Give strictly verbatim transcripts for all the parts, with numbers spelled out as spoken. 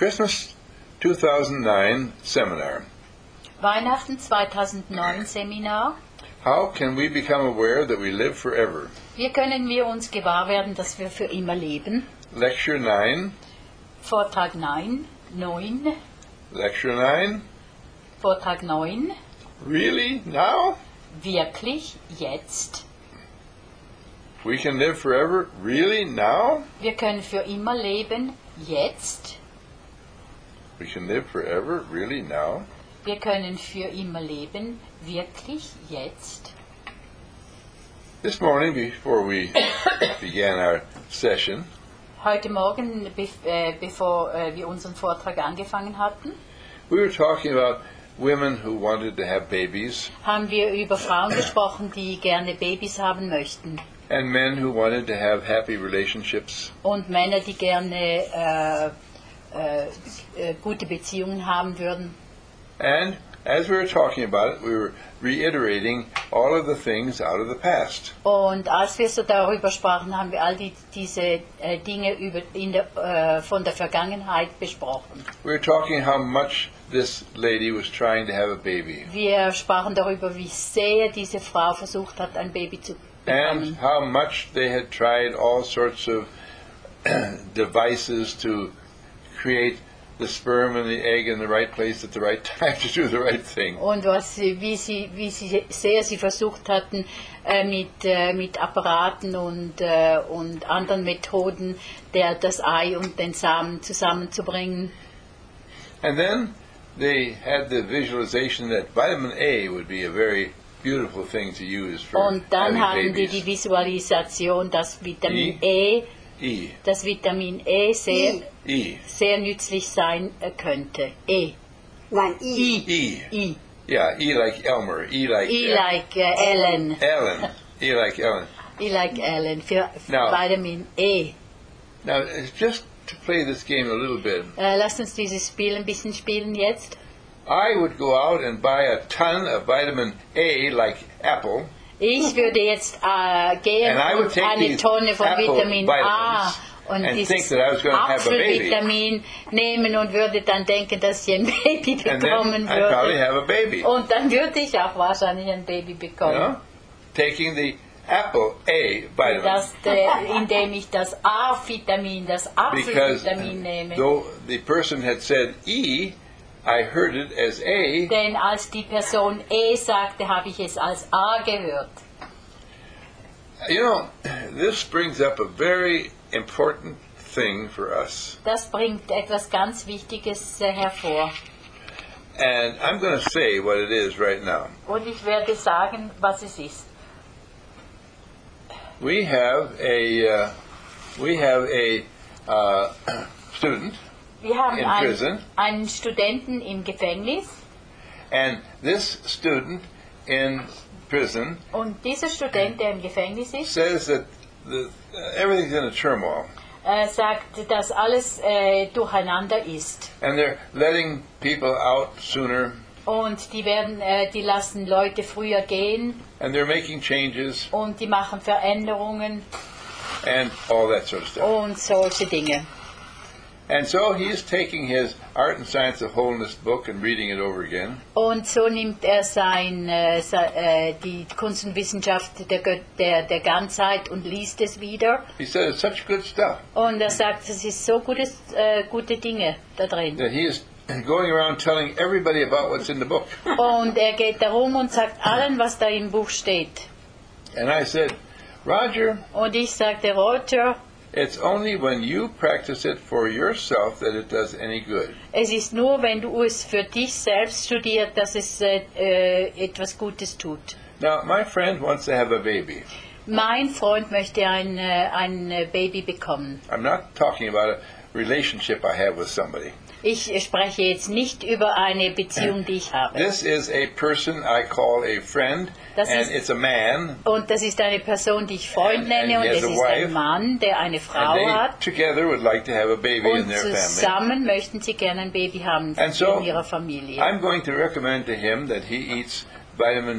Christmas two thousand nine seminar. Weihnachten zweitausendneun Seminar. How can we become aware that we live forever? Wie können wir uns gewahr werden, dass wir für immer leben? Lecture nine. Vortrag neun. neun. Lecture nine. Vortrag neun. Really? Now? Wirklich? Jetzt? We can live forever? Really? Now? Wir können für immer leben? Jetzt? We can live forever? Really? Now? Wir können für immer leben? Wirklich? Jetzt? This morning, before we began our session, Heute Morgen, bef- äh, bevor äh, wir unseren Vortrag angefangen hatten, we were talking about women who wanted to have babies haben wir über Frauen gesprochen, die gerne Babys haben möchten. and men who wanted to have happy relationships. Und Männer, die gerne äh, äh, äh, gute Beziehungen haben würden. And as we were talking about it, we were reiterating all of the things out of the past. Und als wir so darüber sprachen, haben wir all die, diese äh, Dinge über, in der, äh, von der Vergangenheit besprochen. We were talking how much this lady was trying to have a baby Wir sprachen darüber, wie sehr diese Frau versucht hat, ein Baby zu and bekommen. how much they had tried all sorts of devices to create the sperm and the egg in the right place at the right time to do the right thing. Und was, sie- wie, sie, wie sie, sehr sie versucht hatten, äh, mit, äh, mit Apparaten und, äh, und anderen Methoden der, das Ei und den Samen zusammenzubringen. And then they had the visualization that vitamin A would be a very beautiful thing to use for Und dann having hatten die die babies. Visualisation, dass Vitamin I? E, E. dass Vitamin E sehr, E. sehr nützlich sein äh, könnte. E. Nein, I. E. I. Yeah, E like Elmer. E like I uh, like äh, Ellen. Ellen. E like Ellen. I like Ellen. Für, für Now- Vitamin E. Now, it's just to play this game a little bit, Äh, lasst uns dieses Spiel ein bisschen spielen jetzt. I would go out and buy a ton of vitamin A, like apple, Ich würde jetzt äh, gehen And I would und take eine these Tonne von apple Vitamin A vitamins und and think dieses that I was gonna have a baby. Apfelvitamin nehmen und würde dann denken, dass ich ein Baby and bekommen then I'd probably würde. have a baby. Und dann würde ich auch wahrscheinlich ein Baby You bekommen. know? Taking the apple A vitamin. Das, äh, indem ich das A-Vitamin, das Because Apfelvitamin nehme. though the person had said E, I heard it as A, Denn als die Person E sagte, habe ich es als A gehört. you know, this brings up a very important thing for us. Das bringt etwas ganz Wichtiges äh, hervor. And I'm going to say what it is right now. Und ich werde sagen, was es ist. We have a uh, we have a uh, student, Wir haben In einen, prison. einen Studenten im Gefängnis and this student in prison und dieser Student, der im Gefängnis ist, says that the, everything's in a turmoil, äh, sagt, dass alles äh, durcheinander ist. and they're letting people out sooner, Und die werden, äh, die lassen Leute früher gehen and they're making changes, und die machen Veränderungen and all that sort of stuff. und solche Dinge. And so he's taking his Art and Science of Wholeness book and reading it over again. Und so nimmt er sein, äh, se- äh, die Kunst und Wissenschaft der, Gö- der, der Ganzheit und liest es wieder. He said it's such good stuff Und er sagt, es ist so gutes, äh, gute Dinge da drin. that he is going around telling everybody about what's in the book. Und er geht darum und sagt allen, was da im Buch steht. And I said, Roger, Und ich sagte, Roger, it's only when you practice it for yourself that it does any good. es ist nur, wenn du es für dich selbst studierst, dass es äh, äh, etwas Gutes tut. Now, my friend wants to have a baby. Mein Freund möchte ein, äh, ein äh, Baby bekommen. I'm not talking about a relationship I have with somebody. Ich spreche jetzt nicht über eine Beziehung, die ich habe. This is a person I call a friend, Das and ist- it's a man, Und das ist eine Person, die ich Freund And- nenne, and und he es has a ist wife. ein Mann, der eine Frau and they hat. together would like to have a baby in Und their family. zusammen möchten sie gerne ein Baby haben And so, in ihrer Familie. I'm going to recommend to him that he eats vitamin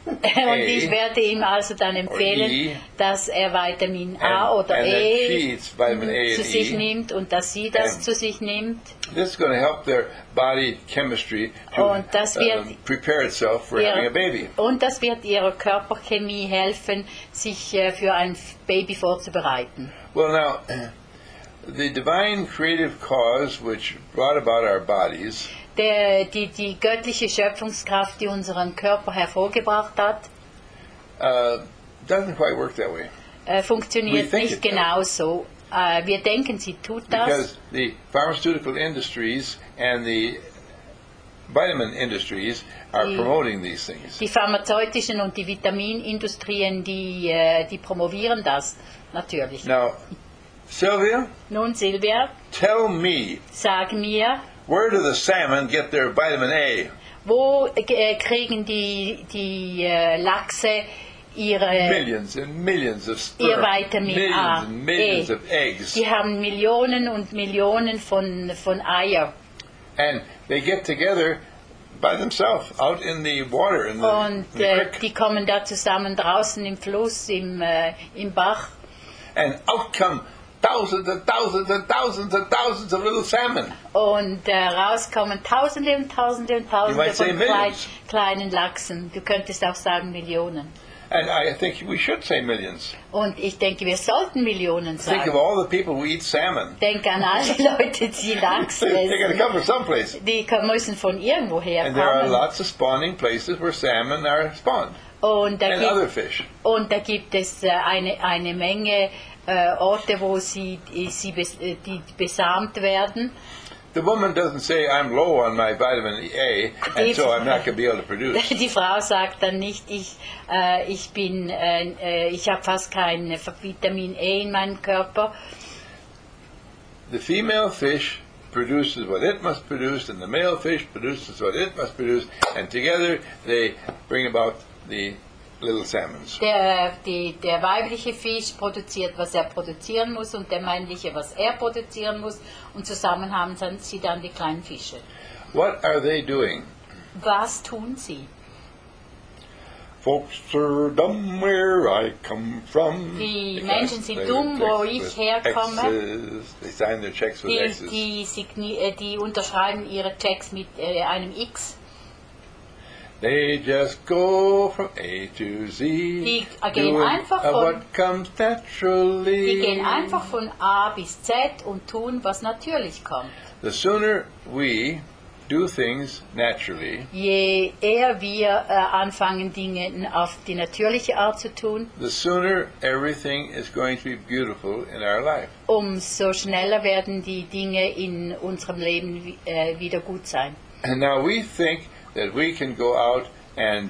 Und ich werde ihm also dann empfehlen, E, dass er Vitamin A and, oder and that E she eats vitamin A zu and sich E. nimmt und dass sie das And zu sich nimmt. This is going to help their body chemistry to Und das wird um, prepare itself for ihr- having a baby. Und das wird ihrer Körperchemie helfen, sich äh, für ein Baby vorzubereiten. Well, now, the divine creative cause which brought about our bodies Der, die, die göttliche Schöpfungskraft, die unseren Körper hervorgebracht hat, uh, doesn't quite work that way. äh, We funktioniert think nicht it does. genauso. Äh, wir denken, sie tut das. Because the pharmaceutical industries and the vitamin industries are Die- promoting these things. Die pharmazeutischen und die Vitaminindustrien, die, äh, die promovieren das natürlich. Now, Sylvia, Nun, Silvia, tell me, sag mir, where do the salmon get their vitamin A? wo äh, kriegen die, die äh, Lachse ihre... Millions and millions of Ihr sperm, Vitamin millions A, and millions E. of eggs, Die haben Millionen und Millionen von, von Eier. and they get together by themselves out in the water in the, Und in the äh, creek, die kommen da zusammen draußen im Fluss, im, äh, im Bach. and out come thousands and thousands and thousands and thousands of little salmon. Und äh, rauskommen Tausende und Tausende und Tausende might say von klein, millions. kleinen Lachsen. Du könntest auch sagen Millionen. And I think we should say millions. Und ich denke, wir sollten Millionen Think of sagen. all the people who eat salmon. Denk an alle Leute, die Lachs They, they got to essen. come from someplace. Die ko- müssen von irgendwo And there are herkommen. lots of spawning places where salmon are spawned. Und da And gibt, other fish. und da gibt es äh, eine, eine Menge äh, Orte, wo sie, sie bes, äh, die besamt werden. The woman doesn't say, I'm low on my vitamin A, and so I'm not going to be able to produce. Die Frau sagt dann nicht, ich, äh, ich bin, äh, äh, ich habe fast kein Vitamin E in meinem Körper. The female fish produces what it must produce, and the male fish produces what it must produce, and together they bring about the little salmons. Der, die, der weibliche Fisch produziert, was er produzieren muss, und der männliche, was er produzieren muss, und zusammen haben dann- sie dann die kleinen Fische. What are they doing? Was tun sie? Folks are dumb where I come from. Die They Menschen got sind their dumm, wo checks ich with herkomme. X's. They sign their checks with Die, X's. die, signi- äh, die unterschreiben ihre Checks mit äh, einem X. They just go from A to Z. Die gehen doing einfach uh, von- what comes naturally. Die gehen einfach von A bis Z und tun, was natürlich kommt. The sooner we do things naturally, Je eher wir äh, anfangen, Dinge auf die natürliche Art zu tun, the sooner everything is going to be beautiful in our life. umso schneller werden die Dinge in unserem Leben wi- äh, wieder gut sein. And now we think that we can go out and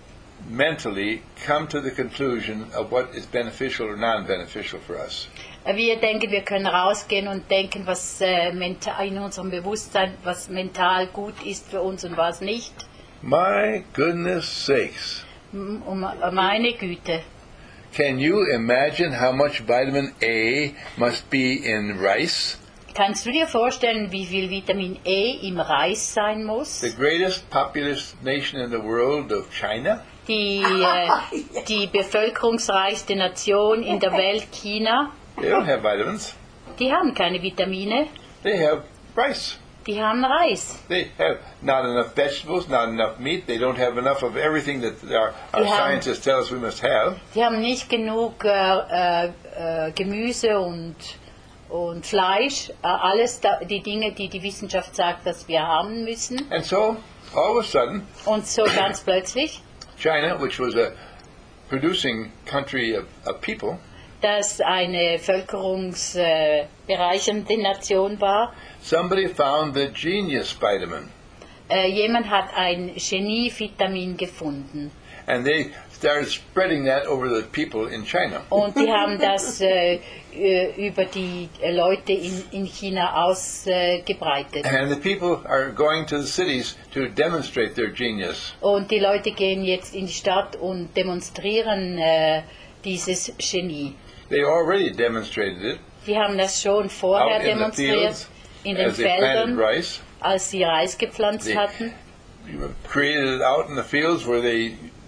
mentally come to the conclusion of what is beneficial or non-beneficial for us. Äh, Wir denken, wir können rausgehen und denken, was äh, mental, in unserem Bewusstsein, was mental gut ist für uns und was nicht. My goodness sakes. M- Um äh, meine Güte. Can you imagine how much vitamin A must be in rice? Kannst du dir vorstellen, wie viel Vitamin E im Reis sein muss? The greatest populous nation in the world of China? Die, äh, die bevölkerungsreichste Nation in der Welt, China, They don't have vitamins. die haben keine Vitamine, They have rice. die haben Reis. They have not enough vegetables, not enough meat. They don't have enough of everything that our, our Yeah. scientists tell us we must have. Die haben nicht genug äh, äh, Gemüse und, und Fleisch, äh, alles da, die Dinge, die die Wissenschaft sagt, dass wir haben müssen. And so, all of a sudden, Und so ganz plötzlich, China, which was a producing country of, of people, dass eine völkerungsbereichernde äh, bereichernde Nation war, somebody found the genius vitamin. äh, jemand hat ein Genie-Vitamin gefunden. And they started spreading that over the people in China. Und die haben das äh, äh, über die äh, Leute in, in China ausgebreitet. And the people are going to the cities to demonstrate their genius. Und die Leute gehen jetzt in die Stadt und demonstrieren äh, dieses Genie. They already demonstrated it Die haben das schon vorher out in the demonstriert, fields in den as they planted Feldern, rice. als sie Reis gepflanzt They hatten. created it out in the fields where they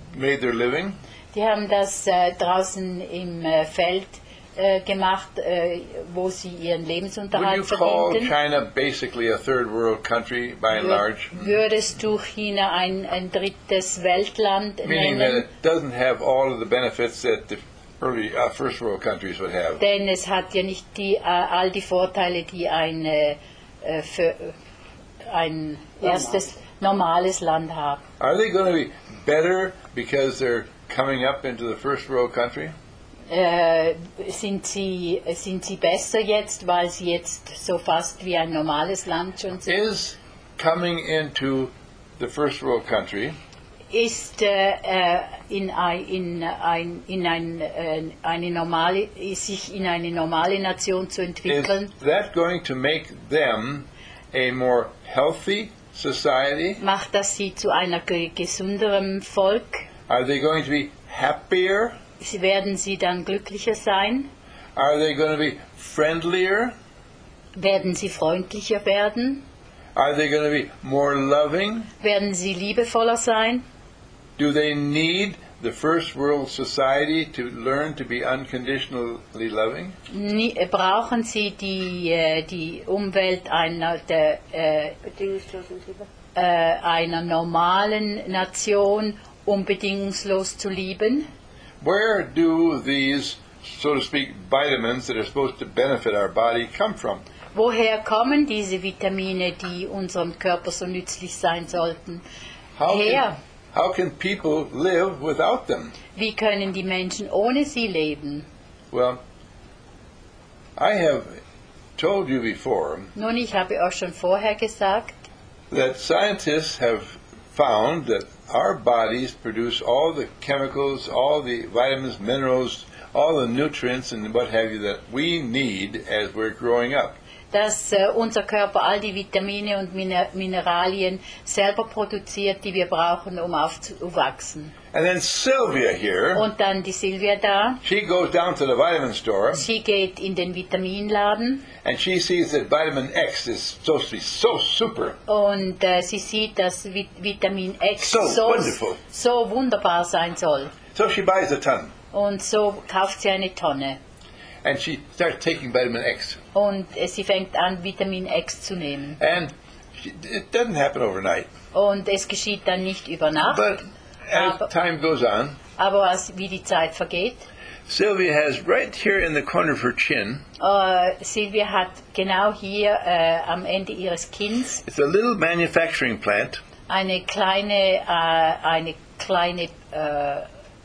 made their living. Die haben das äh, draußen im äh, Feld äh, gemacht, äh, wo sie ihren Would Lebensunterhalt you call verdienten. China basically a third world country by and Wür- large? Würdest du China ein, ein drittes Weltland Meaning that nennen? it doesn't have all of the benefits that the early uh, first world countries would have. Denn es hat ja nicht die, äh, all die Vorteile, die ein, äh, äh, für, ein erstes normales Land hat. Are they going to be better because they're coming up into the first world country? Äh, sind, sie, sind sie besser jetzt, weil sie jetzt so fast wie ein normales Land schon sind? Is coming into the first world country Ist äh, äh, in, ein, in, ein, in ein, äh, eine normale, sich in eine normale Nation zu is entwickeln, that going to make them a more healthy society? macht das sie zu einer ge- gesünderem Volk? Are they going to be happier? Sie- Werden sie dann glücklicher sein? Are they going to be friendlier? Werden sie freundlicher werden? Are they going to be more loving? Werden sie liebevoller sein? Do they need the first world society to learn to be unconditionally loving? Nie, äh, brauchen sie die, äh, die Umwelt einer, der, äh, äh, einer normalen Nation, um bedingungslos zu lieben? Where do these, so to speak, vitamins that are supposed to benefit our body come from? Woher kommen diese Vitamine, die unserem Körper so nützlich sein sollten? How Her. can, how can people live without them? Wie können die Menschen ohne sie leben? Well, I have told you before Nun, ich habe auch schon vorher gesagt, that scientists have found that our bodies produce all the chemicals, all the vitamins, minerals, all the nutrients and what have you that we need as we're growing up. dass äh, unser Körper all die Vitamine und Miner- Mineralien selber produziert, die wir brauchen, um aufzuwachsen. And then Sylvia here, Und dann die Silvia da, she goes down to the vitamin store sie geht in den Vitaminladen and she sees that vitamin X is supposed to be so super. und äh, sie sieht, dass Vi- Vitamin X So so, wonderful. so wunderbar sein soll. So she buys a ton Und so kauft sie eine Tonne. and she starts taking vitamin X. Und äh, sie fängt an, Vitamin X zu nehmen. And she, it doesn't happen overnight. Und es geschieht dann nicht über Nacht, But as Aber- time goes on, aber als, wie die Zeit vergeht, Sylvia has right here in the corner of her chin, äh, Silvia hat genau hier äh, am Ende ihres Kinns it's a little manufacturing plant eine kleine, äh, eine kleine äh,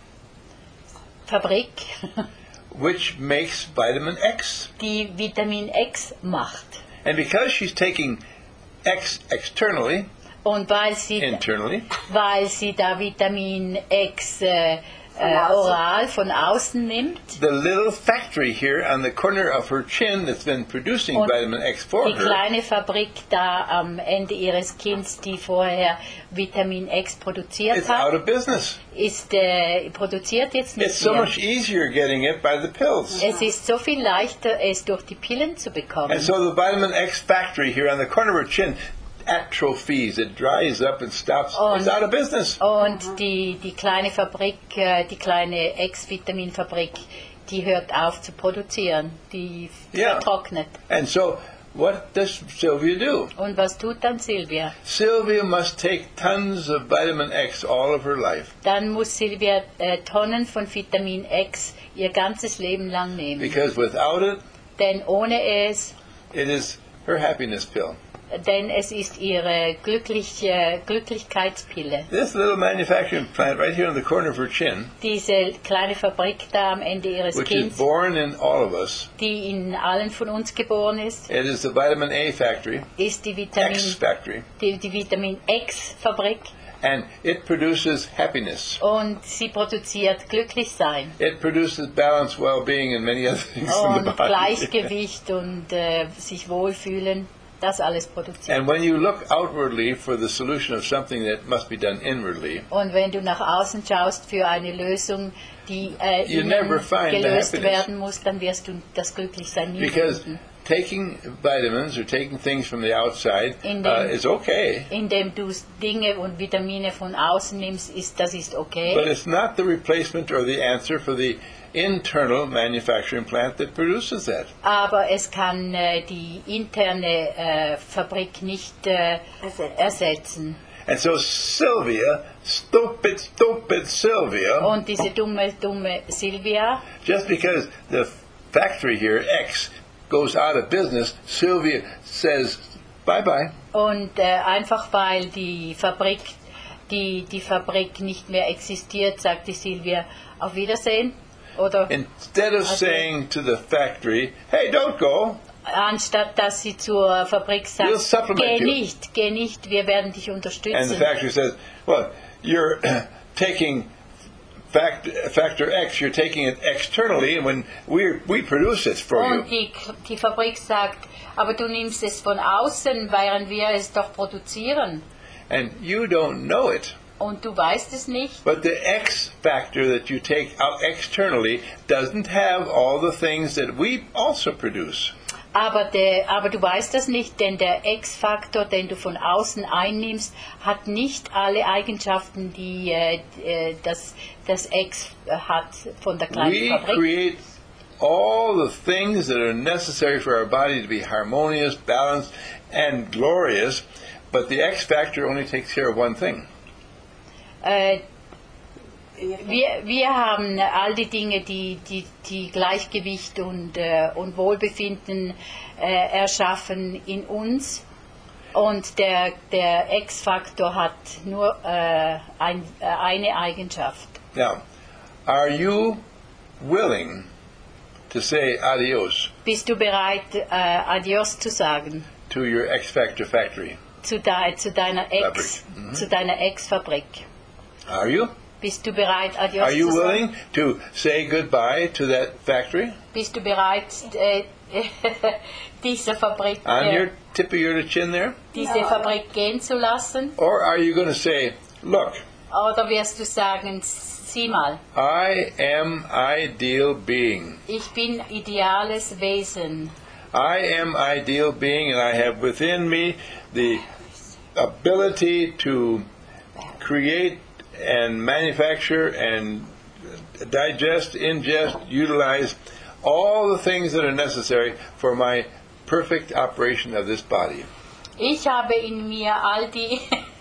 Fabrik, which makes vitamin X. die Vitamin X macht. And because she's taking X externally, Und weil sie, internally, weil sie da Vitamin X äh, äh, oral von außen nimmt, the little factory here on the corner of her chin that's been producing Und vitamin X for die her kleine Fabrik da am Ende ihres Kinns, die vorher Vitamin X produziert is out hat, of business. ist äh, produziert jetzt It's nicht so mehr. much easier getting it by the pills. Es ist so viel leichter, es durch die Pillen zu bekommen. And so the vitamin X factory here on the corner of her chin atrophies, it dries up and stops. Und- It's out of business. Und die, die kleine Fabrik, äh, die kleine X-Vitamin-Fabrik, die hört auf zu produzieren, die Ja. vertrocknet. And so what does Sylvia do? Und was tut dann Silvia? Sylvia must take tons of vitamin X all of her life Dann muss Silvia äh, Tonnen von Vitamin X ihr ganzes Leben lang nehmen. because without it, Denn ohne es, it is her happiness pill. denn es ist ihre glückliche, Glücklichkeitspille. This little manufacturing plant right here on the corner of her chin, Diese kleine Fabrik da am Ende ihres which is Kinns, born in all of us, die in allen von uns geboren ist, it is the vitamin A factory, ist die Vitamin, X factory, die, die Vitamin X-Fabrik. and it produces happiness. Und sie produziert Glücklichsein It produces balance, well-being, and many other things in the und body. Gleichgewicht und äh, sich wohlfühlen. Das alles produziert. And when you look outwardly for the solution of something that must be done inwardly, Und wenn du nach außen schaust für eine Lösung, die äh, You innen never find the gelöst happiness. werden muss, dann wirst du das Glücklichsein nie because finden. taking vitamins or taking things from the outside In uh, dem- is okay, Indem du Dinge und Vitamine von außen nimmst, ist das ist but okay. it's not the replacement or the answer for the internal manufacturing plant that produces that. Aber es kann äh, die interne äh, Fabrik nicht äh, Ersetzen. ersetzen. And so Sylvia, stupid, stupid Sylvia, Und diese dumme, dumme Silvia, just because the factory here, X, goes out of business, Sylvia says, bye-bye. und äh, einfach weil die Fabrik, die, die Fabrik nicht mehr existiert, sagt die Silvia, auf Wiedersehen. Oder Instead of saying to the factory, hey, don't go, anstatt dass sie zur Fabrik We'll sagt, supplement geh you. nicht, geh nicht, wir werden dich and the unterstützen. factory says, well, you're taking fact, factor X, you're taking it externally, and when we we produce it for you. Und die, die Fabrik sagt, aber du nimmst es von außen, während wir es doch produzieren. And you don't know it. Und du weißt es nicht. But the X factor that you take out externally doesn't have all the things that we also produce. Aber, der, aber du weißt das nicht, denn der X-Faktor, den du von außen einnimmst, hat nicht alle Eigenschaften, die äh, äh, das, das X hat von der kleinen We Fabrik. create all the things that are necessary for our body to be harmonious, balanced, and glorious, but the X factor only takes care of one thing. Äh, wir, wir haben all die Dinge, die, die, die Gleichgewicht und, äh, und Wohlbefinden äh, erschaffen in uns. Und der, der X-Faktor hat nur äh, ein, äh, eine Eigenschaft. Now, are you willing to say adios Bist du bereit, äh, Adios zu sagen to your X factor factory? zu, de, zu deiner Ex, Fabrik. Mhm. zu deiner Ex-Fabrik? Are you? Bist du bereit, Adios Are you zu sagen? willing to say goodbye to that factory Bist du bereit, äh, diese Fabrik, on äh, your tip of your chin there? diese Fabrik gehen zu lassen? Or are you going to say, look, Oder wirst du sagen, sieh mal, I am ideal being. ich bin ideales Wesen. I am ideal being, and I have within me the ability to create and manufacture and digest, ingest, utilize all the things that are necessary for my perfect operation of this body. Ich habe in mir all die,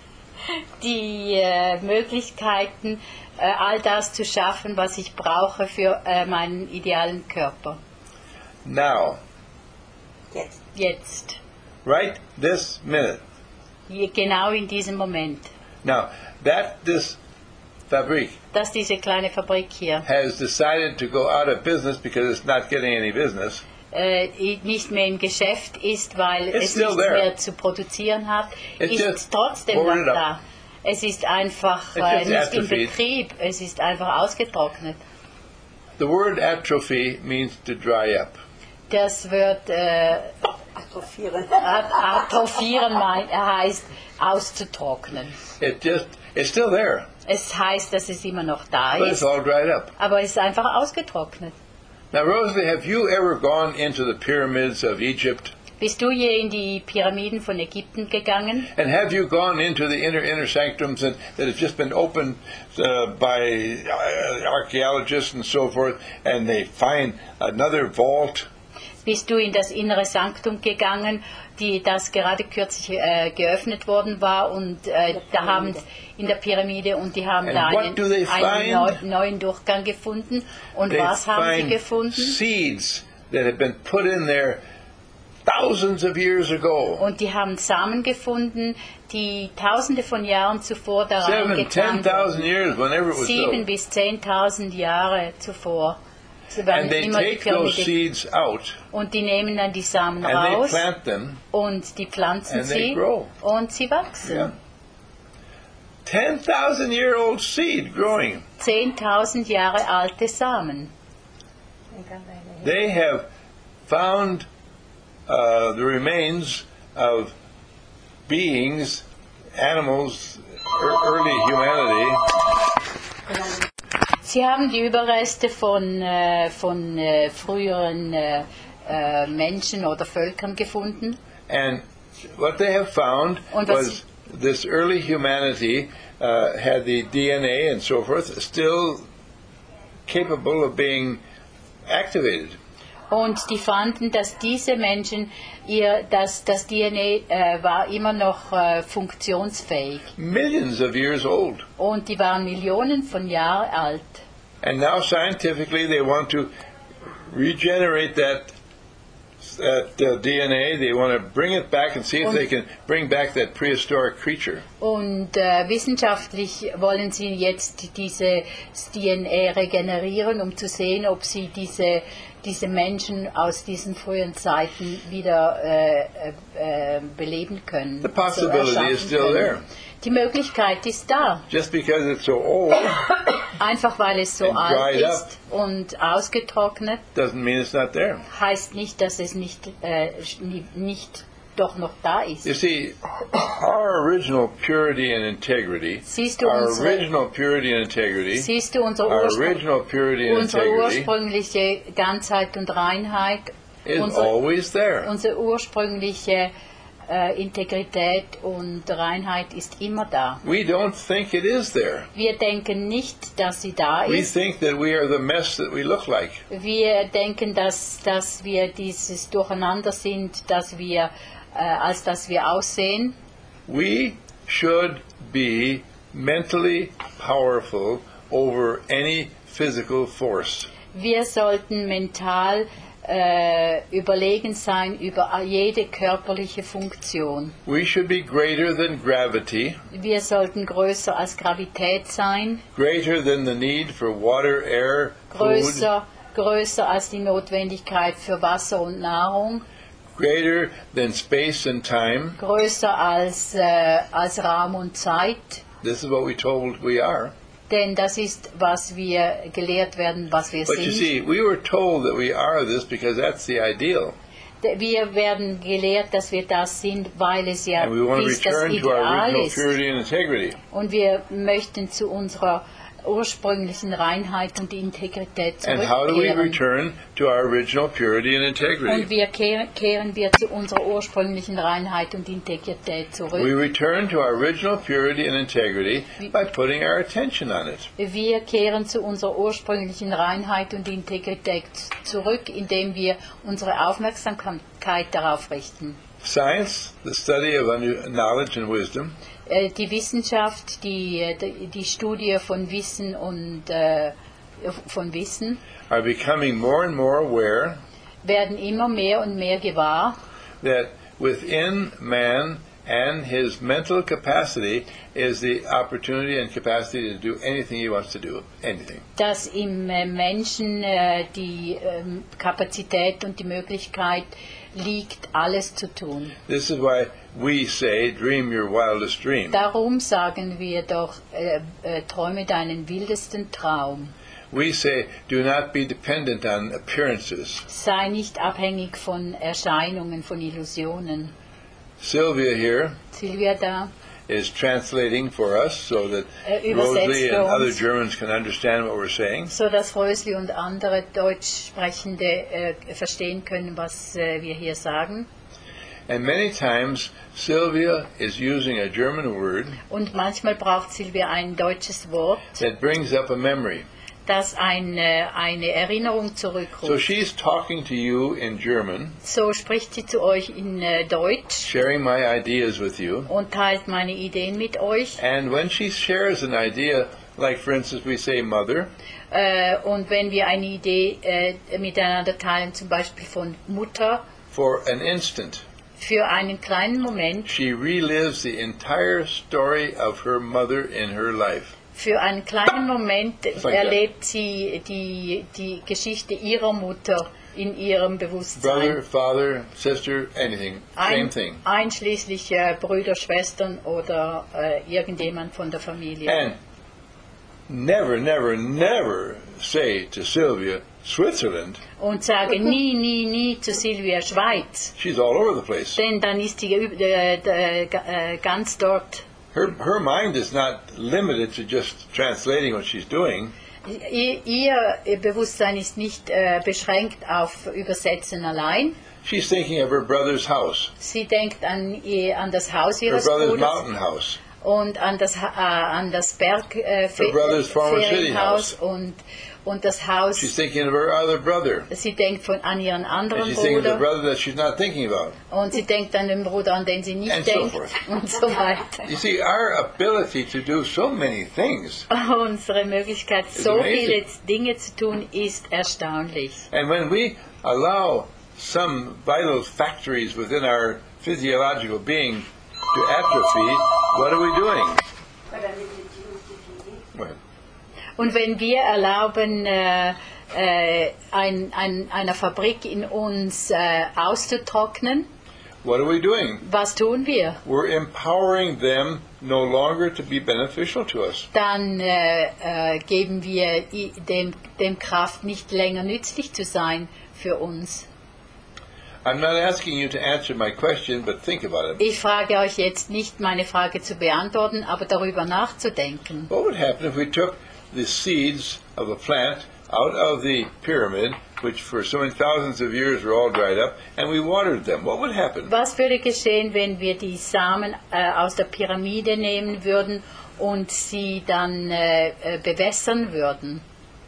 die äh, Möglichkeiten, äh, all das zu schaffen, was ich brauche für äh, meinen idealen Körper. Now, Jetzt. Jetzt, right this minute. hier, genau in diesem Moment, Now, that this fabric dass diese kleine Fabrik hier has decided to go out of business because it's not getting any business, äh, nicht mehr im Geschäft ist, weil It's es still nichts there. mehr zu produzieren hat, It's ist just trotzdem boarded noch up. da. Es ist einfach It's äh, just nicht im atrophied. Betrieb, es ist einfach ausgetrocknet. the word atrophy means to dry up. Das wird äh, Atrophieren. at- atrophieren, mein, heißt auszutrocknen. It just, it's still there, Es heißt, dass es immer noch da but it's ist, all dried up. aber es ist einfach ausgetrocknet. Now, Rosalie, have you ever gone into the pyramids of Egypt? Bist du je in die Pyramiden von Ägypten gegangen? And have you gone into the inner inner sanctums and, that have just been opened uh, by uh, archaeologists and so forth, and they find another vault? Bist du in das innere Sanktum gegangen, die das gerade kürzlich äh, geöffnet worden war und äh, da haben in der Pyramide und die haben And da what einen, do they einen find? neu, neuen Durchgang gefunden. Und They was haben sie find gefunden? seeds that have been put in there thousands of years ago. Und die haben Samen gefunden, die tausende von Jahren zuvor da Seven, ten reingetan thousand years, whenever it was Sieben built. bis zehntausend Jahre zuvor. Sie werden And they immer die take those Pyramide seeds out und die nehmen dann die Samen and they raus plant them. und die pflanzen and they sie grow. und sie wachsen. Yeah. ten thousand year old seed growing. zehntausend Jahre alte Samen. They have found uh, the remains of beings, animals, er- early humanity, Sie haben die Überreste von, äh, von äh, früheren äh, äh, Menschen oder Völkern gefunden. And what they have found Und was was this early humanity uh, had the D N A and so forth still capable of being activated. Und die fanden, dass diese Menschen, ihr, dass das D N A äh, war immer noch äh, funktionsfähig. Millions of years old. Und die waren Millionen von Jahren alt. And now scientifically they want to regenerate that that uh, D N A. They want to bring it back and see if Und- they can bring back that prehistoric creature. Und äh, wissenschaftlich wollen sie jetzt dieses D N A regenerieren, um zu sehen, ob sie diese, diese Menschen aus diesen frühen Zeiten wieder äh, äh, äh, beleben können. The possibility so erschaffen is still können. there. Die Möglichkeit ist da. Just because it's so old Einfach weil es so And alt dried ist und ausgetrocknet, doesn't mean it's not there. heißt nicht, dass es nicht, äh, nicht doch noch da ist. You see, our original purity and integrity, Siehst du our unsere- original purity and integrity, Siehst du unsere, our Ursprung, original purity and unsere integrity ursprüngliche Ganzheit und Reinheit, is unsere, always there. unsere ursprüngliche äh, Integrität und Reinheit ist immer da. We don't think it is there. Wir denken nicht, dass sie da We ist. think that we are the mess that we look like. Wir denken, dass, dass wir dieses Durcheinander sind, dass wir, äh, als dass wir aussehen. We should be mentally powerful over any physical force. Wir sollten mental äh, überlegen sein über jede körperliche Funktion. We should be greater than gravity, Wir sollten größer als Gravität sein, greater than the need for water, air, food, größer, größer als die Notwendigkeit für Wasser und Nahrung, greater than space and time. größer als, äh, als Raum und Zeit. This is what we told we are. Denn das ist, was wir gelehrt werden, was wir But you sind. see, we were told that we are this because that's the ideal. Wir werden gelehrt, dass wir das sind, weil es ja And we want to dies das return to our Ideal original ist. purity and integrity. Und wir möchten zu unserer ursprünglichen Reinheit und Integrität And how do we zurückkehren. return to our original purity and Und integrity? wir kehren, kehren wir zu unserer ursprünglichen Reinheit und Integrität We zurück. return to our original purity and integrity by putting our attention on it. Wir kehren zu unserer ursprünglichen Reinheit und Integrität zurück, indem wir unsere Aufmerksamkeit darauf richten. Science, the study of knowledge and wisdom, Äh, Die Wissenschaft, die, die, die Studie von Wissen und äh, von Wissen are becoming more and more aware werden immer mehr und mehr gewahr, that within man and his mental capacity is the opportunity and capacity to do anything he wants to do, anything. dass im äh, Menschen äh, die ähm, Kapazität und die Möglichkeit liegt, alles zu tun. This is why we say, dream your wildest dream. Darum sagen wir doch, äh, äh, träume deinen wildesten Traum. We say, do not be dependent on appearances. Sei nicht abhängig von Erscheinungen, von Illusionen. Sylvia here Silvia da is translating for us so that Äh, übersetzt Rosalie für and other uns. Germans can understand what we're saying. so dass Rösli und andere Deutschsprechende äh, verstehen können, was äh, wir hier sagen. And many times Sylvia is using a German word Und manchmal braucht Silvia ein deutsches Wort, that brings up a memory. das eine, eine Erinnerung So zurückruft. she's talking to you in German, So spricht sie zu euch in äh, Deutsch sharing my ideas with you. und teilt meine Ideen mit euch. And when she shares an idea, like for instance we say mother, Äh, und wenn wir eine Idee äh, miteinander teilen, zum Beispiel von Mutter, for an instant, für einen kleinen Moment, she relives the entire story of her mother in her life. für einen kleinen Moment Danke. erlebt sie die, die Geschichte ihrer Mutter in ihrem Bewusstsein. Brother, father, sister, anything, same Ein, thing. einschließlich äh, Brüder, Schwestern oder äh, irgendjemand von der Familie. And never, never, never say to Sylvia, Switzerland. Und sage nie, nie, nie zu Silvia Schweiz, She's all over the place. denn dann ist sie äh, äh, äh, ganz dort. Her her mind is not limited to just translating what she's doing. Ihr, ihr Bewusstsein ist nicht äh, beschränkt auf Übersetzen allein. She's thinking of her brother's house, Sie denkt an, ihr, an das Haus her ihres brother's Bruders mountain house, und an das, Ha- äh, an das Berg äh, Fe- Her brother's former city Ferienhaus house. und, und das Haus. she's thinking of her other brother, Sie denkt von, an ihren and anderen she's thinking of the Bruder brother that she's not thinking about. und sie denkt an den Bruder, an den sie nicht And so denkt forth. und so weiter. You see, our ability to do so many things, Unsere Möglichkeit, It's so amazing. viele Dinge zu tun, ist erstaunlich. and when we allow some vital factories within our physiological being to atrophy, what are we doing? Well, Und wenn wir erlauben, äh, äh, ein, ein, einer Fabrik in uns äh, auszutrocknen, what are we doing? was tun wir? We're empowering them no longer to be beneficial to us. Dann äh, äh, geben wir i- dem, dem Kraft, nicht länger nützlich zu sein für uns. I'm not asking you to answer my question, but think about it. Ich frage euch jetzt nicht, meine Frage zu beantworten, aber darüber nachzudenken. What would happen if we took the seeds of a plant out of the pyramid, which for so many thousands of years were all dried up, and we watered them? What would happen? Was würde geschehen, wenn wir die Samen äh, aus der Pyramide nehmen würden und sie dann äh, äh, bewässern würden?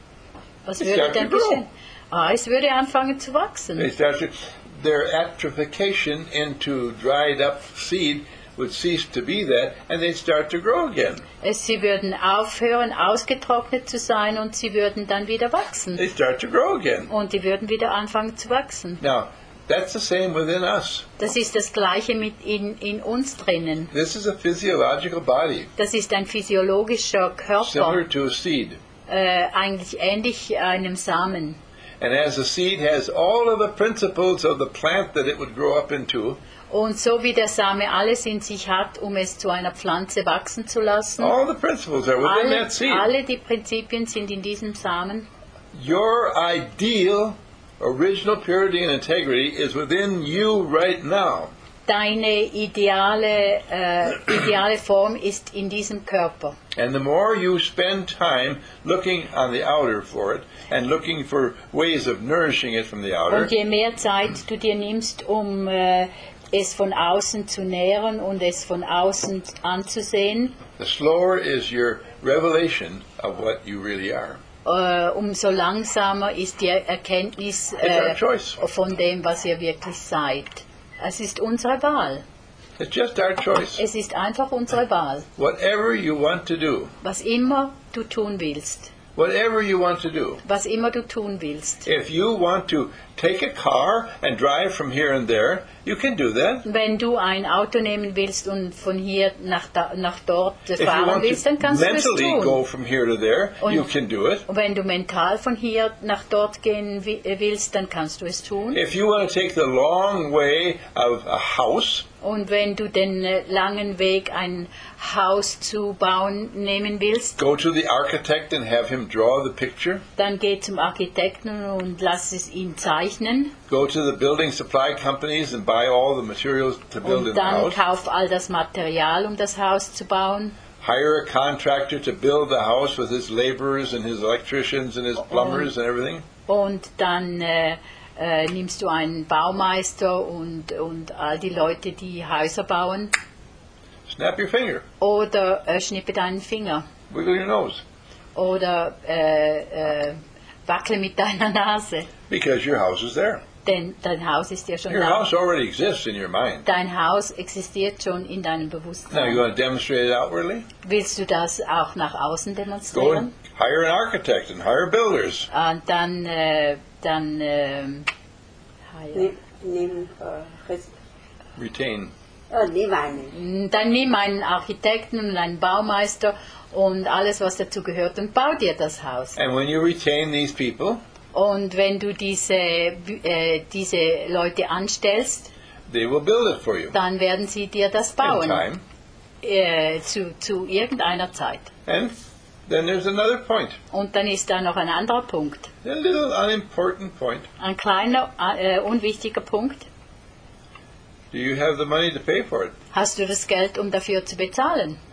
Was It's würde start dann to grow. geschehen? Ah, es würde anfangen zu wachsen. They start to, their atrophication into dried up seed would cease to be that, and they'd start to grow again. Es, sie würden aufhören, ausgetrocknet zu sein und sie würden dann wieder wachsen. They start to grow again. Und die würden wieder anfangen zu wachsen. Now, that's the same within us. Das ist das Gleiche mit in, in uns drinnen. This is a physiological body, Das ist ein physiologischer similar Körper, to a seed. äh, eigentlich ähnlich einem Samen. And as the seed has all of the principles of the plant that it would grow up into, Und so wie der Same alles in sich hat, um es zu einer Pflanze wachsen zu lassen, all the principles are within alle, that seed. alle die Prinzipien sind in diesem Samen. Your ideal, original purity and integrity is within you right now. Deine ideale, äh, ideale Form ist in diesem Körper. And the more you spend time looking on the outer for it and looking for ways of nourishing it from the outer, Und je mehr Zeit du dir nimmst, um äh, es von außen zu nähren und es von außen anzusehen, the slower is your revelation of what you really are. äh, umso langsamer ist die Erkenntnis It's our äh, choice. von dem, was ihr wirklich seid. Es ist unsere Wahl. It's just our choice. Es ist einfach unsere Wahl. Whatever you want to do, Was immer du tun willst. whatever you want to do. Was immer du tun willst. If you want to take a car and drive from here and there, you can do that. Wenn du ein Auto nehmen willst und von hier nach, da, nach dort If you fahren want willst, to dann kannst du es mentally go tun. from here to there, Und- you can do it. Und wenn du mental von hier nach dort gehen wi- willst, dann kannst du es tun. If you want to take the long way of a house, Und wenn du den äh, langen Weg, ein Haus zu bauen, nehmen willst, go to the architect and have him draw the picture. dann geh zum Architekten und lass es ihn zeichnen. Go to the building supply companies and buy all the materials to build Und a dann house. kauf all das Material, um das Haus zu bauen. Hire a contractor to build the house with his laborers and his electricians and his plumbers and everything. Und dann äh, äh, nimmst du einen Baumeister und, und all die Leute, die Häuser bauen. Snap your finger. Oder äh, schnippe deinen Finger. Wiggle your nose. Oder äh, äh, wackle mit deiner Nase. Because your house is there. Denn dein Haus ist ja schon Your da. house already exists in your mind. Dein Haus existiert schon in deinem Now, you Bewusstsein. want to demonstrate it outwardly? Willst du das auch nach außen Go demonstrieren? and hire an architect and hire builders. Und dann, äh, dann, ähm, Nimm, nimm, äh, Res- Retain. äh, nimm einen. dann nimm einen Architekten und einen Baumeister und alles, was dazu gehört, und bau dir das Haus. And when you retain these people, Und wenn du diese, äh, diese Leute anstellst, they will build it for you dann werden sie dir das in bauen, time. äh, zu, zu irgendeiner Zeit. And then there's another point, Und dann ist da noch ein anderer Punkt, a little unimportant point. ein kleiner, äh, unwichtiger Punkt. Do you have the money to pay for it? Hast du das Geld, um dafür zu bezahlen?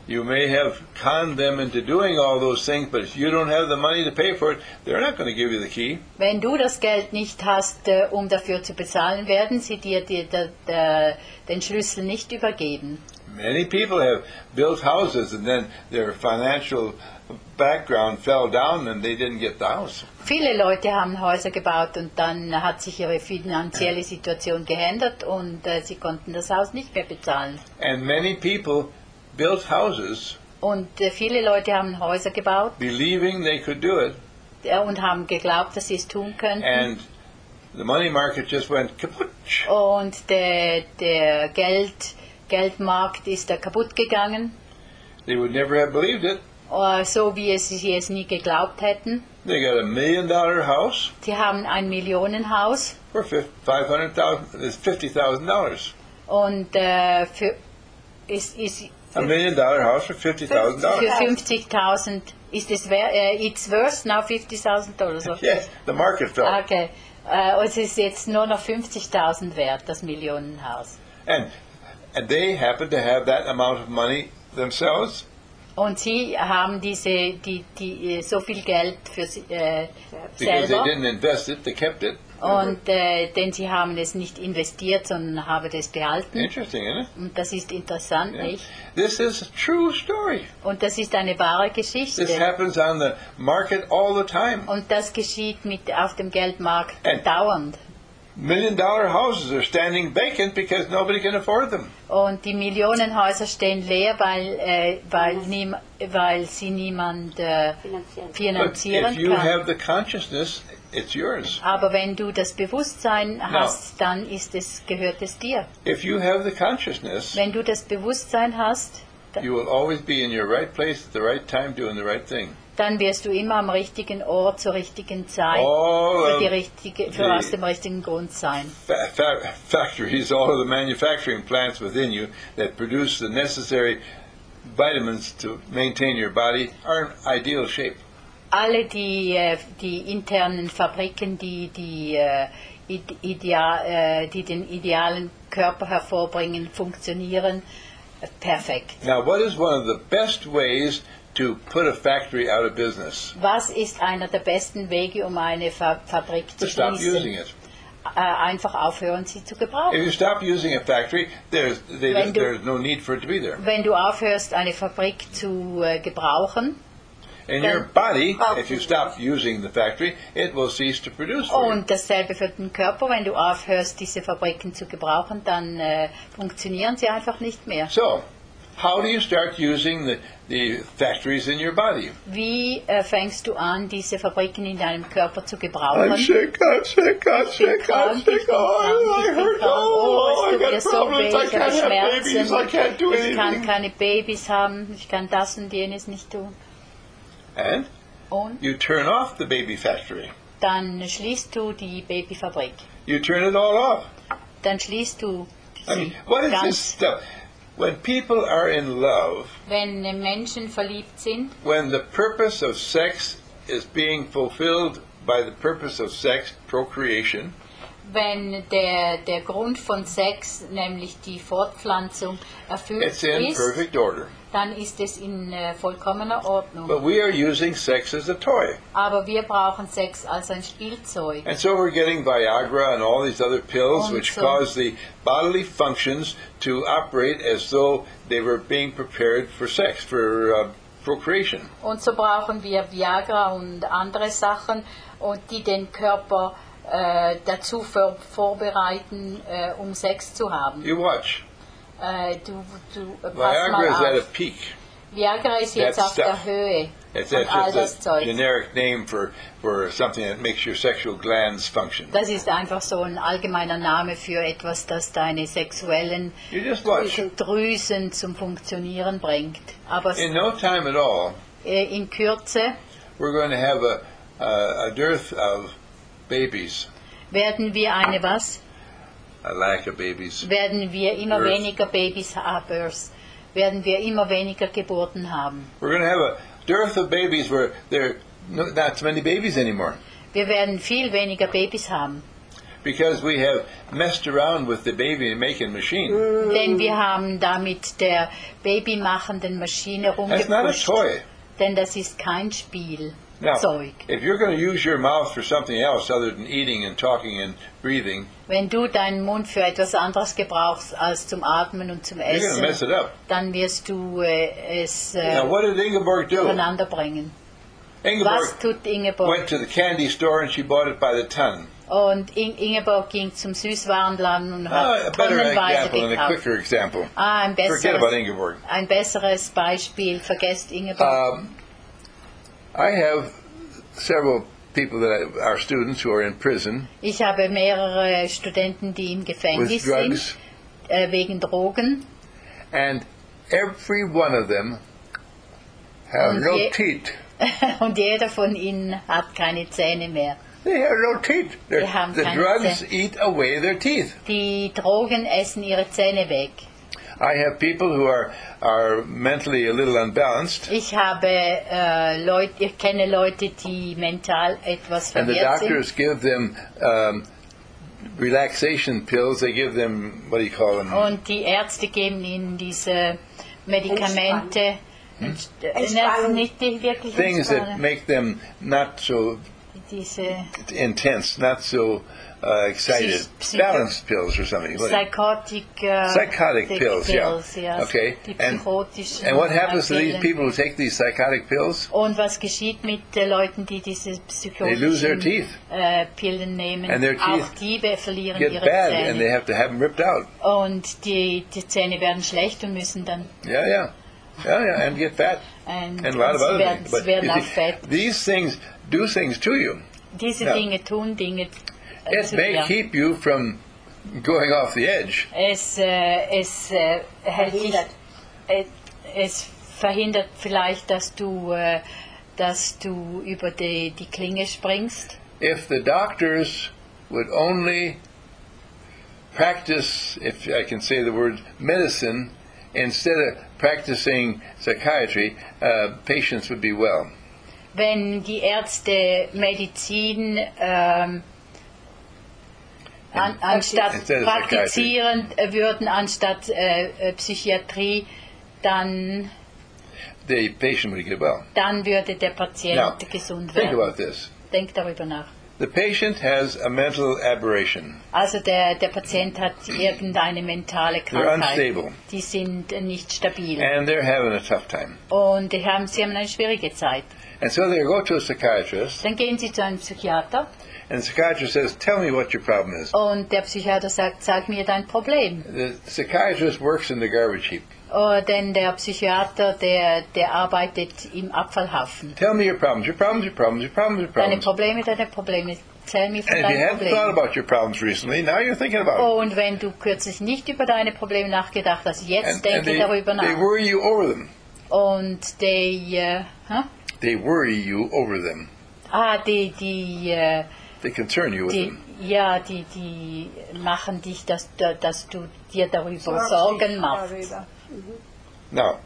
You may have conned them into doing all those things, but if you don't have the money to pay for it, they're not going to give you the key. Wenn du das Geld nicht hast, äh, um dafür zu bezahlen, werden sie dir die, die, die, den Schlüssel nicht übergeben. Many people have built houses and then their financial background fell down and they didn't get the house. Viele Leute haben Häuser gebaut und dann hat sich ihre finanzielle Situation geändert und äh, sie konnten das Haus nicht mehr bezahlen. And many people built houses Und äh, viele Leute haben Häuser gebaut believing they could do it, äh, und haben geglaubt, dass sie es tun könnten. and the money market just went kaput. Und der, der Geld, Geldmarkt ist da kaputt gegangen, They would never have believed it. äh, so wie es, sie es nie geglaubt hätten. They got a million dollar house Sie haben ein Millionenhaus for five hundred thousand, it's fifty thousand dollars. und äh, für, ist, ist, A million dollar house for fifty thousand für dollars. fünfzigtausend ist es wer, äh, it's worth now fifty thousand dollars. Yes, the market fell. Okay, äh, und es ist jetzt nur noch fünfzigtausend wert, das Millionenhaus. And and they happen to have that amount of money themselves. Und sie haben diese, die, die, äh, so viel Geld für sie, äh, Because they selber. didn't invest it, they kept it. Und äh, denn sie haben es nicht investiert, sondern haben es behalten. Interesting, isn't it? Und das ist interessant, Yeah. nicht? This is a true story. Und das ist eine wahre This Geschichte. happens on the market all the time. Und das geschieht mit auf dem Geldmarkt And- dauernd. Million dollar houses are standing vacant because nobody can afford them. Und die Millionenhäuser stehen leer, weil, äh, weil, niem, weil sie niemand äh, Finanziell. But finanzieren if you kann. have the consciousness, it's yours. Aber wenn du das Bewusstsein hast, dann ist es, gehört es dir. If you have the consciousness, Wenn du das Bewusstsein hast, you will always be in your right place at the right time doing the right thing. dann wirst du immer am richtigen Ort zur richtigen Zeit All für, of die richtige, für the- aus dem richtigen Grund sein. fa- fa- factories, all of the manufacturing plants within you that produce the necessary vitamins to maintain your body are in ideal shape. Alle die, äh, die internen Fabriken, die, die, äh, ide- idea, äh, die den idealen Körper hervorbringen, funktionieren äh, perfekt. Now, what is one of the best ways to put a factory out of business? Was ist einer der besten Wege, um eine Fa Fabrik To zu stop using schließen? it. Äh, einfach aufhören, sie zu gebrauchen. If you stop using a factory, there's they, Wenn du- there's no need for it to be there. Wenn du aufhörst, eine Fabrik zu äh, gebrauchen, In Then- your body, Oh. if you stop using the factory, it will cease to produce for you. und dasselbe für den Körper, wenn du aufhörst, diese Fabriken zu gebrauchen, dann äh, funktionieren sie einfach nicht mehr. So, how do you start using the, the factories in your body? Wie äh, fängst du an, diese Fabriken in deinem Körper zu gebrauchen? I'm sick, I'm sick, I'm Ich bin sick, I'm krank, ich sick. bin Oh, krank, I ich bin hurt. krank. Oh, Oh, I es tut mir got so problems. weh, I ich habe can't have babies. I Schmerzen, can't do ich kann anything. keine Babys haben, ich kann das und jenes nicht tun. And Und you turn off the baby factory. dann schließt du die Babyfabrik. You turn it all off. Dann schließt du I sie mean, what is this ganz. stuff? When people are in love, Wenn Menschen verliebt sind, when the purpose of sex is being fulfilled by the purpose of sex, procreation, wenn der, der Grund von Sex, nämlich die Fortpflanzung, erfüllt it's in ist, perfect order. dann ist es in äh, vollkommener Ordnung. But we are using sex as a toy. Aber wir brauchen Sex als ein Spielzeug. And so we're getting Viagra and all these other pills Und which so- cause the bodily functions to operate as though they were being prepared for sex, for uh, procreation. Und so brauchen wir Viagra und andere Sachen, und die den Körper äh, dazu vor, vorbereiten, äh, um Sex zu haben. You watch. Äh, du, du pass Viagra mal is at a auf. peak. Viagra ist jetzt That auf der stuff. Höhe It's von all that's das just a Zeug. generic name for, for something that makes your sexual glands function. Das ist einfach so ein allgemeiner Name für etwas, das deine sexuellen You just watch. Drüsen zum Funktionieren bringt. Aber es- In no time at all, äh, in Kürze we're going to have a, a, a dearth of babies, werden wir eine was? a lack of babies. Werden wir immer Birth. weniger Babys haben, werden wir immer weniger Geburten haben. We're going to have a dearth of babies where there are no, not so many babies anymore. Wir werden viel weniger Babys haben. because we have messed around with the baby-making machine. Denn wir haben da mit der babymachenden Maschine That's not a rumgepusht. toy. Denn das ist kein Spielzeug. Now, if you're going to use your mouth for something else other than eating and talking and breathing, Wenn du deinen Mund für etwas anderes gebrauchst als zum Atmen und zum you're going to Essen, mess it up. dann wirst du äh, es äh, Now, what did Ingeborg do? durcheinander bringen. Was Ingeborg tut Ingeborg? went to the candy store and she bought it by the ton. Und In Ingeborg ging zum Süßwarenladen und Ah, a hat better tonnenweise example and a gekauft. quicker example. Ah, ein Forget about besseres, Ingeborg. ein besseres Beispiel. Vergesst Ingeborg. Um, I have several people that I, are students who are in prison Ich habe mehrere Studenten, die im with Gefängnis drugs, sind, äh, wegen Drogen. and every one of them have Und no je- teeth. Und jeder von ihnen hat keine Zähne mehr. They have no teeth. They're- Die haben the keine drugs Zähne. eat away their teeth. Die Drogen essen ihre Zähne weg. I have people who are, are mentally a little unbalanced, Ich habe äh, Leute, ich kenne Leute, die mental etwas and the verwirrt sind. doctors give them um, relaxation pills. They give them, what do you call them? Und die Ärzte geben ihnen diese Medikamente, Entst- äh, Entspannung. ne, nicht die wirklich Things that Entspannung. make them not so Diese intense, not so uh, excited. Psy- Balanced pills or something. What- Psychotic, äh, Psychotic die pills, yeah. ja. Okay. Die And, psychotischen and what happens to these Pillen. people who take these psychotic pills? Und was geschieht mit den Leuten, die diese They lose their psychotischen teeth. äh, Pillen nehmen? And their Auch teeth die be- verlieren Get ihre bad, and they Zähne. have to have them ripped out. Und die, die Zähne werden schlecht und müssen dann Yeah, yeah. Yeah, yeah, and get fat. and, And a lot of sie other werden, things. sie But werden you auch see, fett. these things do things to you. Diese Ja. Dinge tun Dinge äh, It zu may dir. keep you from going off the edge. Es, äh, es äh, hält dich, Verhindert. äh, es verhindert vielleicht, dass du, äh, dass du über die, die Klinge springst. If the doctors would only practice, if I can say the word, medicine, instead of practicing psychiatry, uh, patients would be well. Wenn die Ärzte Medizin ähm, an, anstatt Instead of praktizieren äh, würden, anstatt äh, äh, Psychiatrie, dann, The patient would get well. dann würde der Patient Now, gesund think werden. about this. Denk darüber nach. The patient has a mental aberration. Also der, der Patient hat irgendeine mentale They're Krankheit. unstable. Die sind äh, nicht stabil. And they're having a tough time. Und die haben, sie haben eine schwierige Zeit. And so they go to a psychiatrist, Dann gehen sie zu einem Psychiater and the psychiatrist says, tell me what your problem is. und der Psychiater sagt, sag mir dein Problem. The psychiatrist works in the garbage heap. Oh, denn der Psychiater, der, der arbeitet im Abfallhaufen. Tell me your problems, your problems, your problems, your problems, your Deine problems. Probleme, deine Probleme. Erzähl mir von And if you deinen hadn't thought Problemen. about your problems recently, now you're thinking about it. Und wenn du kürzlich nicht über deine Probleme nachgedacht hast, jetzt And, and denke they, darüber they nach. worry you over them. Und die, äh, hä? They worry you over them. ah, die, die, äh, They concern you with die, them. ja, die, die machen dich, dass, dass du dir darüber Sorgst Sorgen dich machst. darüber. Now,